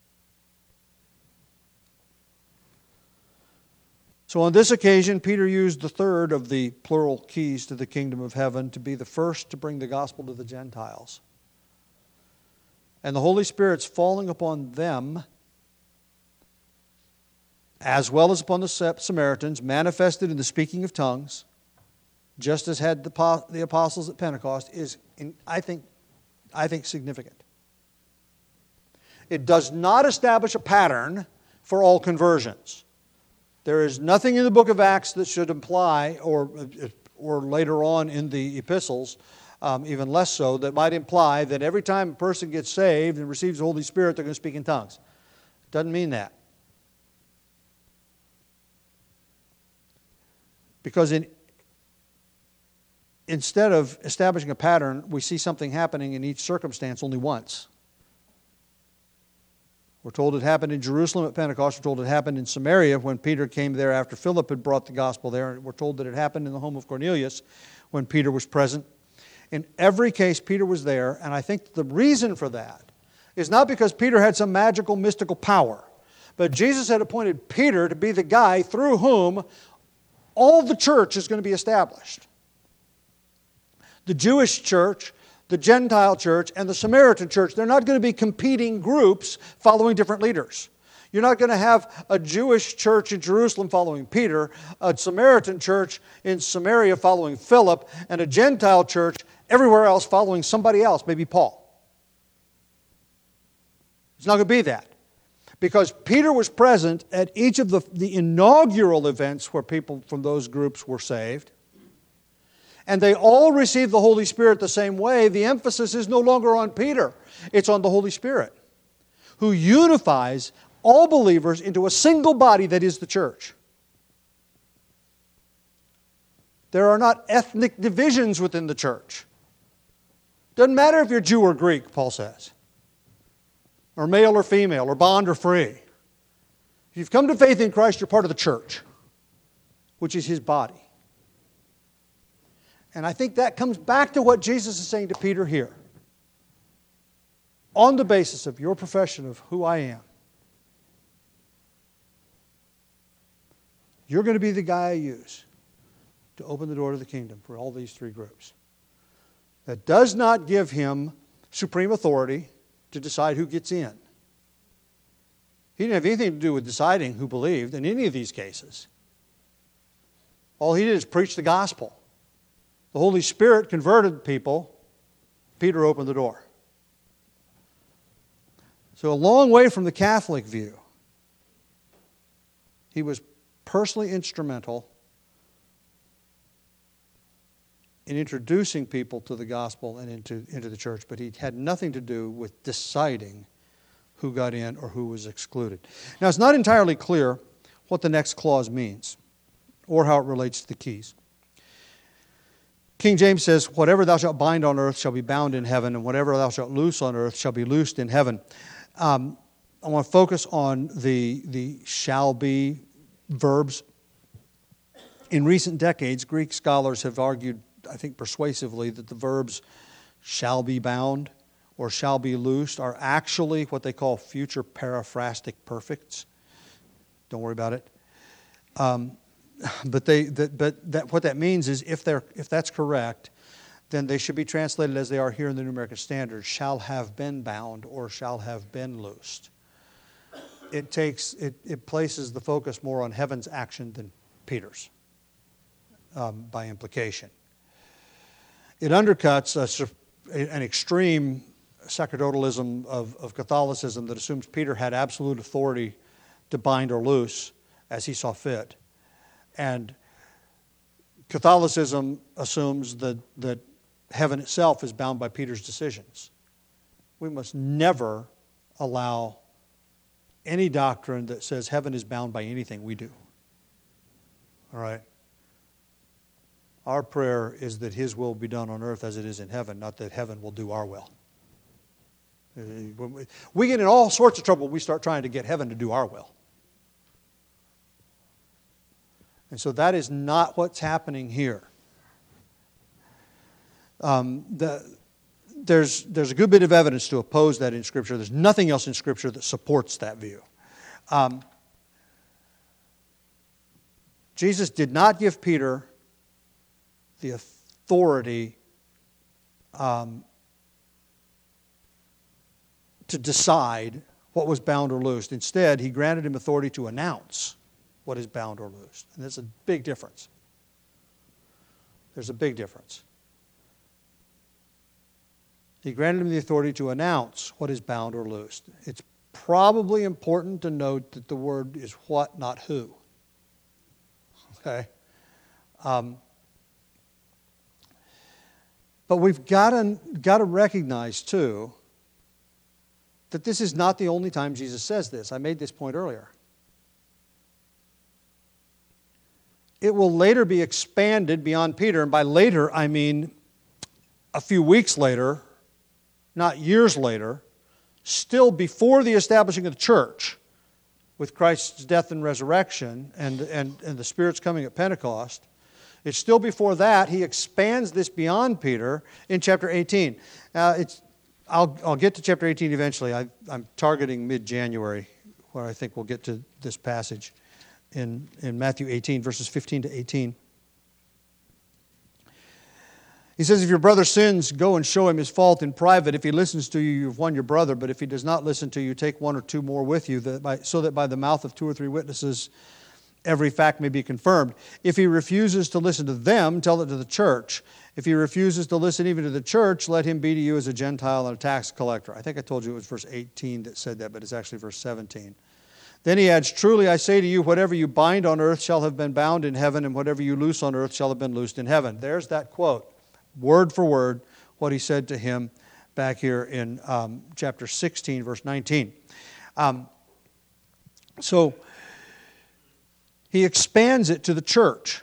So on this occasion, Peter used the third of the plural keys to the kingdom of heaven to be the first to bring the gospel to the Gentiles. And the Holy Spirit's falling upon them, as well as upon the Samaritans, manifested in the speaking of tongues, just as had the apostles at Pentecost, is, I think, significant. It does not establish a pattern for all conversions. There is nothing in the book of Acts that should imply, or later on in the epistles, even less so, that might imply that every time a person gets saved and receives the Holy Spirit, they're going to speak in tongues. It doesn't mean that. Because instead of establishing a pattern, we see something happening in each circumstance only once. We're told it happened in Jerusalem at Pentecost. We're told it happened in Samaria when Peter came there after Philip had brought the gospel there. We're told that it happened in the home of Cornelius when Peter was present. In every case, Peter was there, and I think the reason for that is not because Peter had some magical, mystical power, but Jesus had appointed Peter to be the guy through whom all the church is going to be established. The Jewish church, the Gentile church, and the Samaritan church, they're not going to be competing groups following different leaders. You're not going to have a Jewish church in Jerusalem following Peter, a Samaritan church in Samaria following Philip, and a Gentile church everywhere else following somebody else, maybe Paul. It's not going to be that. Because Peter was present at each of the inaugural events where people from those groups were saved. And they all received the Holy Spirit the same way. The emphasis is no longer on Peter. It's on the Holy Spirit, who unifies all believers into a single body that is the church. There are not ethnic divisions within the church. Doesn't matter if you're Jew or Greek, Paul says, or male or female, or bond or free. If you've come to faith in Christ, you're part of the church, which is His body. And I think that comes back to what Jesus is saying to Peter here. On the basis of your profession of who I am, you're going to be the guy I use to open the door to the kingdom for all these three groups. That does not give him supreme authority to decide who gets in. He didn't have anything to do with deciding who believed in any of these cases. All he did is preach the gospel. The Holy Spirit converted people. Peter opened the door. So a long way from the Catholic view. He was personally instrumental in introducing people to the gospel and into the church, but he had nothing to do with deciding who got in or who was excluded. Now, it's not entirely clear what the next clause means or how it relates to the keys. King James says, whatever thou shalt bind on earth shall be bound in heaven, and whatever thou shalt loose on earth shall be loosed in heaven. I want to focus on the shall be verbs. In recent decades, Greek scholars have argued, I think persuasively, that the verbs shall be bound or shall be loosed are actually what they call future paraphrastic perfects. Don't worry about it. But what that means is if that's correct, then they should be translated as they are here in the New American Standard, shall have been bound or shall have been loosed. It places the focus more on heaven's action than Peter's, by implication. It undercuts an extreme sacerdotalism of Catholicism that assumes Peter had absolute authority to bind or loose as he saw fit. And Catholicism assumes that heaven itself is bound by Peter's decisions. We must never allow any doctrine that says heaven is bound by anything we do. All right? Our prayer is that His will be done on earth as it is in heaven, not that heaven will do our will. We get in all sorts of trouble when we start trying to get heaven to do our will. And so that is not what's happening here. There's a good bit of evidence to oppose that in Scripture. There's nothing else in Scripture that supports that view. Jesus did not give Peter the authority to decide what was bound or loosed. Instead, He granted him authority to announce what is bound or loosed. And there's a big difference. There's a big difference. He granted him the authority to announce what is bound or loosed. It's probably important to note that the word is what, not who. Okay? But we've got to recognize, too, that this is not the only time Jesus says this. I made this point earlier. It will later be expanded beyond Peter, and by later I mean a few weeks later, not years later, still before the establishing of the church, with Christ's death and resurrection and the Spirit's coming at Pentecost. It's still before that. He expands this beyond Peter in chapter 18. I'll get to chapter 18 eventually. I'm targeting mid-January, where I think we'll get to this passage in Matthew 18, verses 15 to 18. He says, if your brother sins, go and show him his fault in private. If he listens to you, you've won your brother. But if he does not listen to you, take one or two more with you, so that by the mouth of 2 or 3 witnesses every fact may be confirmed. If he refuses to listen to them, tell it to the church. If he refuses to listen even to the church, let him be to you as a Gentile and a tax collector. I think I told you it was verse 18 that said that, but it's actually verse 17. Then he adds, truly I say to you, whatever you bind on earth shall have been bound in heaven, and whatever you loose on earth shall have been loosed in heaven. There's that quote, word for word, what he said to him back here in chapter 16, verse 19. So he expands it to the church.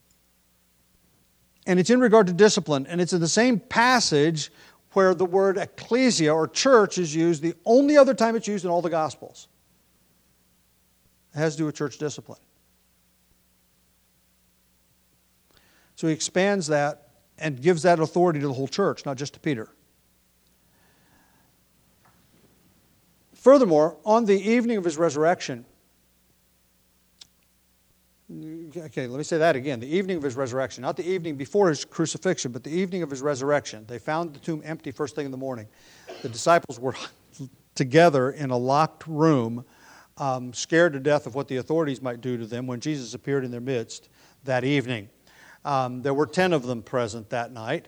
And it's in regard to discipline. And it's in the same passage where the word ecclesia or church is used, the only other time it's used in all the Gospels. It has to do with church discipline. So he expands that and gives that authority to the whole church, not just to Peter. Furthermore, on the evening of his resurrection, okay, let me say that again. The evening of his resurrection, not the evening before his crucifixion, but the evening of his resurrection. They found the tomb empty first thing in the morning. The disciples were together in a locked room, scared to death of what the authorities might do to them when Jesus appeared in their midst that evening. There were 10 of them present that night.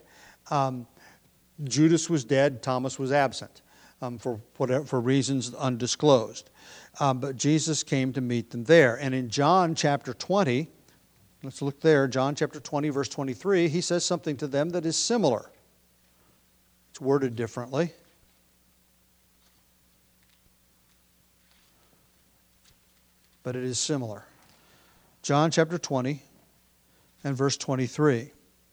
Judas was dead. Thomas was absent for reasons undisclosed. But Jesus came to meet them there. And in John chapter 20, let's look there, John chapter 20, verse 23, he says something to them that is similar. It's worded differently. But it is similar. John chapter 20 and verse 23.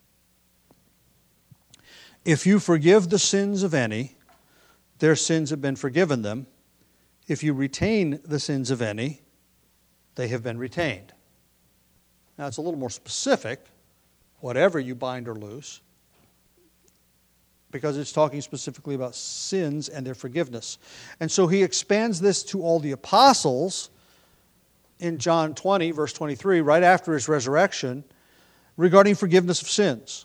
If you forgive the sins of any, their sins have been forgiven them. If you retain the sins of any, they have been retained. Now it's a little more specific, whatever you bind or loose, because it's talking specifically about sins and their forgiveness. And so he expands this to all the apostles in John 20, verse 23, right after his resurrection, regarding forgiveness of sins.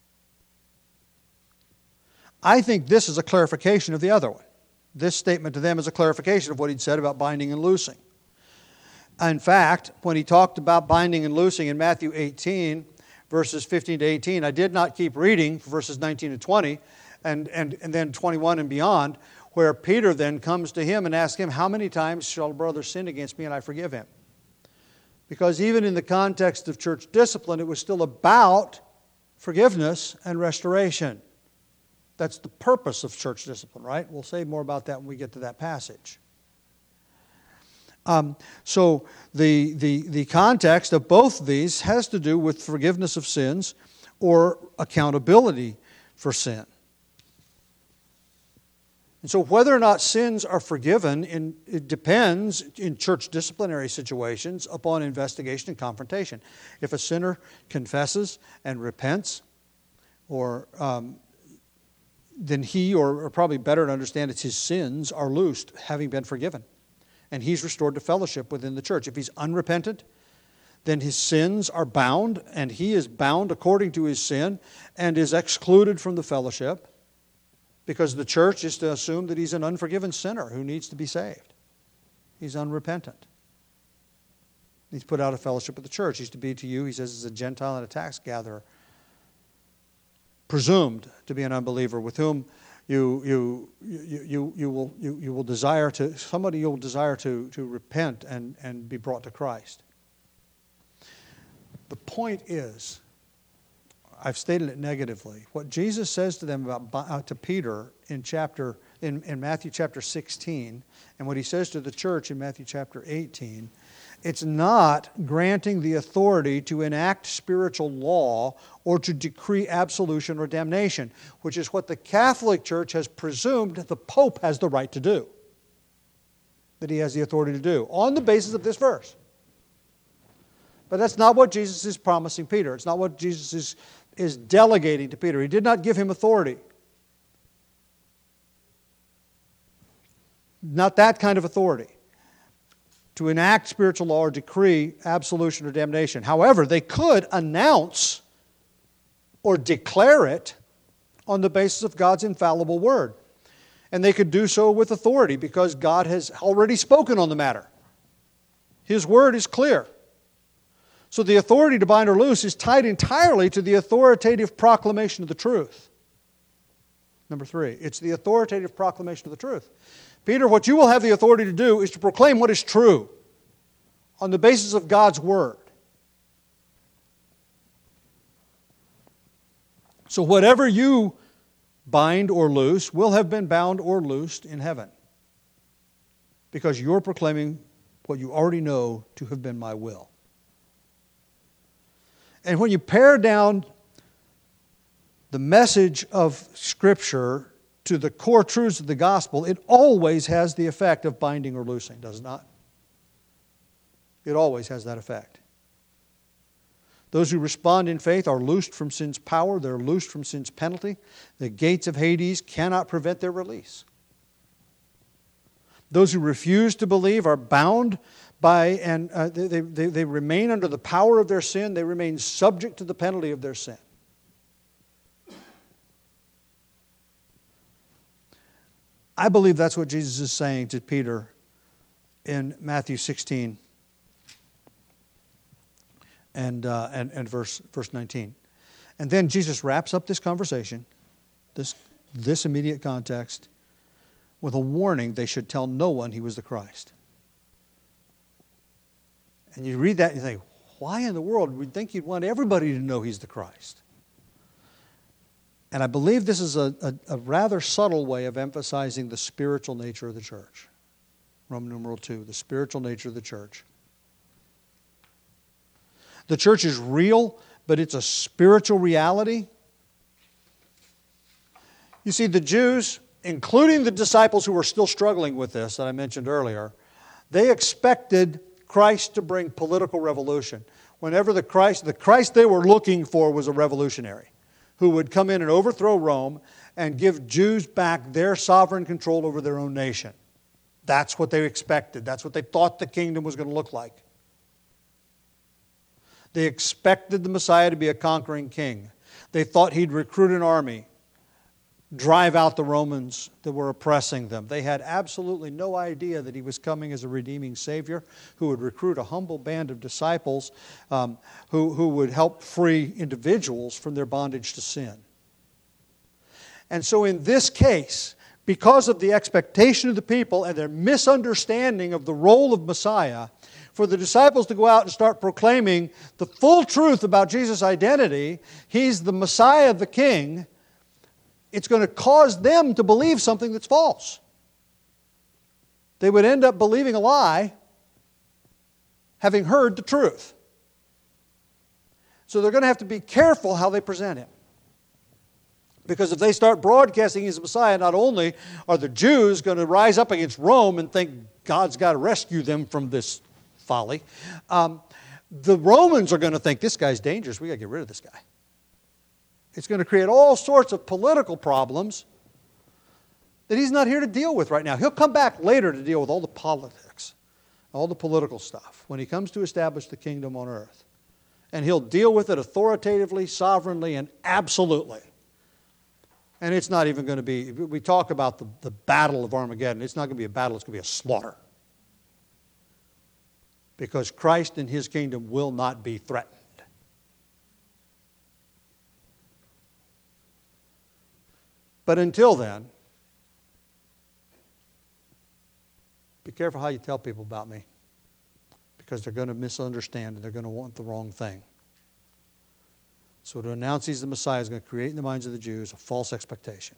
I think this is a clarification of the other one. This statement to them is a clarification of what he'd said about binding and loosing. In fact, when he talked about binding and loosing in Matthew 18, verses 15 to 18, I did not keep reading verses 19 and 20, and then 21 and beyond, where Peter then comes to him and asks him, how many times shall a brother sin against me and I forgive him? Because even in the context of church discipline, it was still about forgiveness and restoration. That's the purpose of church discipline, right? We'll say more about that when we get to that passage. So the context of both of these has to do with forgiveness of sins or accountability for sin. And so whether or not sins are forgiven, it depends in church disciplinary situations upon investigation and confrontation. If a sinner confesses and repents, or then he, or probably better to understand, it's his sins are loosed, having been forgiven. And he's restored to fellowship within the church. If he's unrepentant, then his sins are bound, and he is bound according to his sin, and is excluded from the fellowship, because the church is to assume that he's an unforgiven sinner who needs to be saved. He's unrepentant. He's put out of fellowship with the church. He's to be to you, he says, as a Gentile and a tax gatherer, presumed to be an unbeliever, with whom you will desire to, somebody you'll desire to repent and be brought to Christ. The point is, I've stated it negatively. What Jesus says to them about to Peter in Matthew chapter 16, and what he says to the church in Matthew chapter 18, it's not granting the authority to enact spiritual law or to decree absolution or damnation, which is what the Catholic Church has presumed the Pope has the right to do, that he has the authority to do, on the basis of this verse. But that's not what Jesus is promising Peter. It's not what Jesus is delegating to Peter. He did not give him authority. not that kind of authority to enact spiritual law or decree absolution or damnation. However, they could announce or declare it on the basis of God's infallible word. And they could do so with authority because God has already spoken on the matter. His word is clear. So the authority to bind or loose is tied entirely to the authoritative proclamation of the truth. Number 3, it's the authoritative proclamation of the truth. Peter, what you will have the authority to do is to proclaim what is true on the basis of God's word. So whatever you bind or loose will have been bound or loosed in heaven, because you're proclaiming what you already know to have been my will. And when you pare down the message of Scripture to the core truths of the gospel, it always has the effect of binding or loosing, does it not? It always has that effect. Those who respond in faith are loosed from sin's power. They're loosed from sin's penalty. The gates of Hades cannot prevent their release. Those who refuse to believe are bound by, and they remain under the power of their sin. They remain subject to the penalty of their sin. I believe that's what Jesus is saying to Peter in Matthew 16 and verse 19. And then Jesus wraps up this conversation, this immediate context, with a warning they should tell no one he was the Christ. And you read that and you think, why in the world would you think you'd want everybody to know he's the Christ? And I believe this is a rather subtle way of emphasizing the spiritual nature of the church. Roman numeral 2, the spiritual nature of the church. The church is real, but it's a spiritual reality. You see, the Jews, including the disciples who were still struggling with this that I mentioned earlier, they expected Christ to bring political revolution. Whenever the Christ they were looking for was a revolutionary who would come in and overthrow Rome and give Jews back their sovereign control over their own nation. That's what they expected. That's what they thought the kingdom was going to look like. They expected the Messiah to be a conquering king. They thought he'd recruit an army, drive out the Romans that were oppressing them. They had absolutely no idea that he was coming as a redeeming Savior who would recruit a humble band of disciples who would help free individuals from their bondage to sin. And so in this case, because of the expectation of the people and their misunderstanding of the role of Messiah, for the disciples to go out and start proclaiming the full truth about Jesus' identity, he's the Messiah, the King, it's going to cause them to believe something that's false. They would end up believing a lie, having heard the truth. So they're going to have to be careful how they present him. Because if they start broadcasting he's the Messiah, not only are the Jews going to rise up against Rome and think God's got to rescue them from this folly, the Romans are going to think this guy's dangerous. We got to get rid of this guy. It's going to create all sorts of political problems that he's not here to deal with right now. He'll come back later to deal with all the politics, all the political stuff, when he comes to establish the kingdom on earth. And he'll deal with it authoritatively, sovereignly, and absolutely. And it's not even going to be, we talk about the battle of Armageddon. It's not going to be a battle, it's going to be a slaughter. Because Christ and his kingdom will not be threatened. But until then, be careful how you tell people about me, because they're going to misunderstand and they're going to want the wrong thing. So to announce he's the Messiah is going to create in the minds of the Jews a false expectation.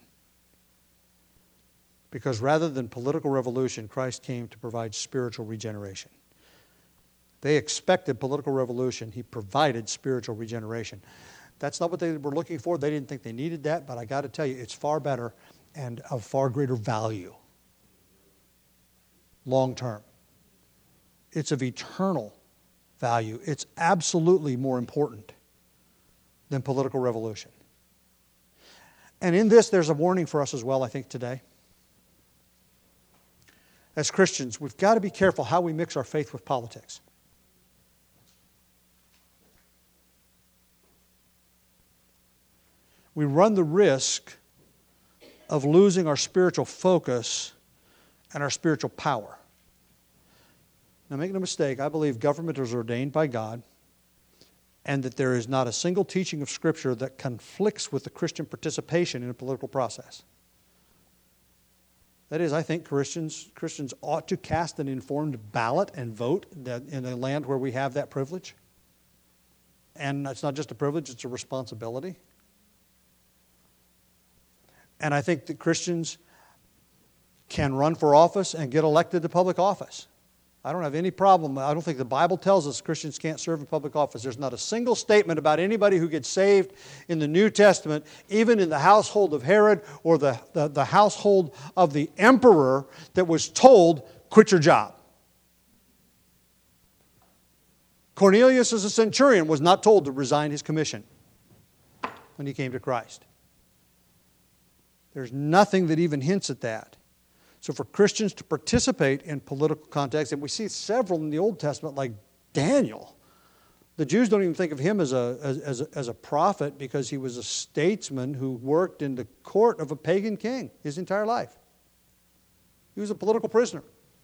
Because rather than political revolution, Christ came to provide spiritual regeneration. They expected political revolution. He provided spiritual regeneration. That's not what they were looking for. They didn't think they needed that, but I got to tell you, it's far better and of far greater value long term. It's of eternal value. It's absolutely more important than political revolution. And in this, there's a warning for us as well, I think, today. as Christians, we've got to be careful how we mix our faith with politics. We run the risk of losing our spiritual focus and our spiritual power. Now, make no mistake, I believe government is ordained by God, and that there is not a single teaching of Scripture that conflicts with the Christian participation in a political process. That is, I think Christians ought to cast an informed ballot and vote in a land where we have that privilege. And it's not just a privilege, it's a responsibility. And I think that Christians can run for office and get elected to public office. I don't have any problem. I don't think the Bible tells us Christians can't serve in public office. There's not a single statement about anybody who gets saved in the New Testament, even in the household of Herod or the household of the emperor, that was told, quit your job. Cornelius, as a centurion, was not told to resign his commission when he came to Christ. There's nothing that even hints at that. So for Christians to participate in political context, and we see several in the Old Testament, like Daniel. The Jews don't even think of him as a prophet because he was a statesman who worked in the court of a pagan king his entire life. He was a political prisoner.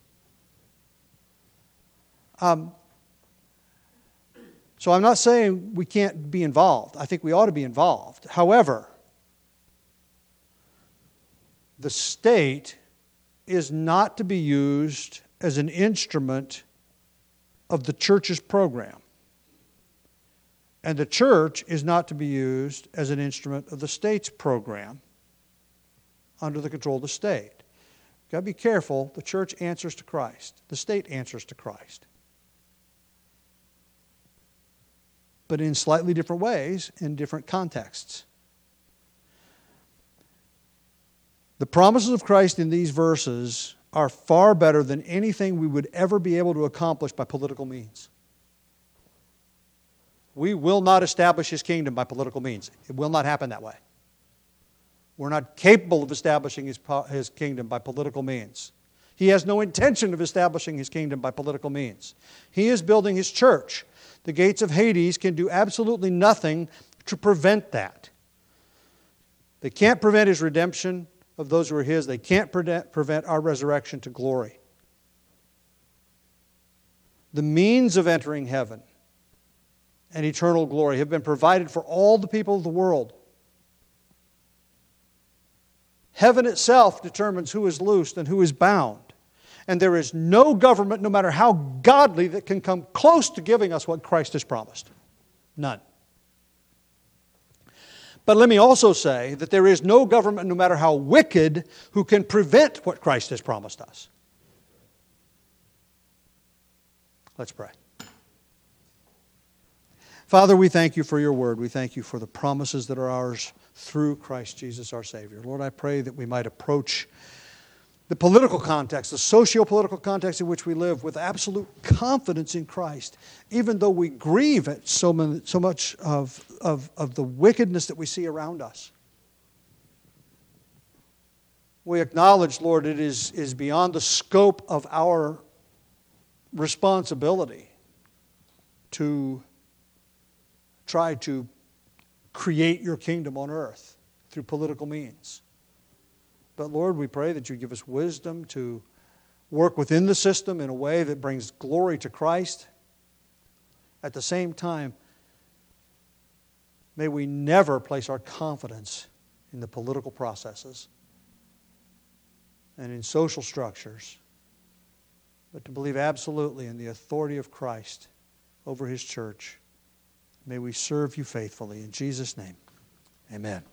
So I'm not saying we can't be involved. I think we ought to be involved. However, the state is not to be used as an instrument of the church's program. And the church is not to be used as an instrument of the state's program under the control of the state. You've got to be careful. The church answers to Christ. The state answers to Christ. But in slightly different ways, in different contexts. The promises of Christ in these verses are far better than anything we would ever be able to accomplish by political means. We will not establish His kingdom by political means. It will not happen that way. We're not capable of establishing His kingdom by political means. He has no intention of establishing His kingdom by political means. He is building His church. The gates of Hades can do absolutely nothing to prevent that. They can't prevent His redemption of those who are His. They can't prevent our resurrection to glory. The means of entering heaven and eternal glory have been provided for all the people of the world. Heaven itself determines who is loosed and who is bound. And there is no government, no matter how godly, that can come close to giving us what Christ has promised. None. But let me also say that there is no government, no matter how wicked, who can prevent what Christ has promised us. Let's pray. Father, we thank You for Your word. We thank You for the promises that are ours through Christ Jesus our Savior. Lord, I pray that we might approach the political context, the socio-political context in which we live, with absolute confidence in Christ, even though we grieve at so much of the wickedness that we see around us. We acknowledge, Lord, it is beyond the scope of our responsibility to try to create Your kingdom on earth through political means. But Lord, we pray that You give us wisdom to work within the system in a way that brings glory to Christ. At the same time, may we never place our confidence in the political processes and in social structures, but to believe absolutely in the authority of Christ over His church. May we serve You faithfully. In Jesus' name, amen.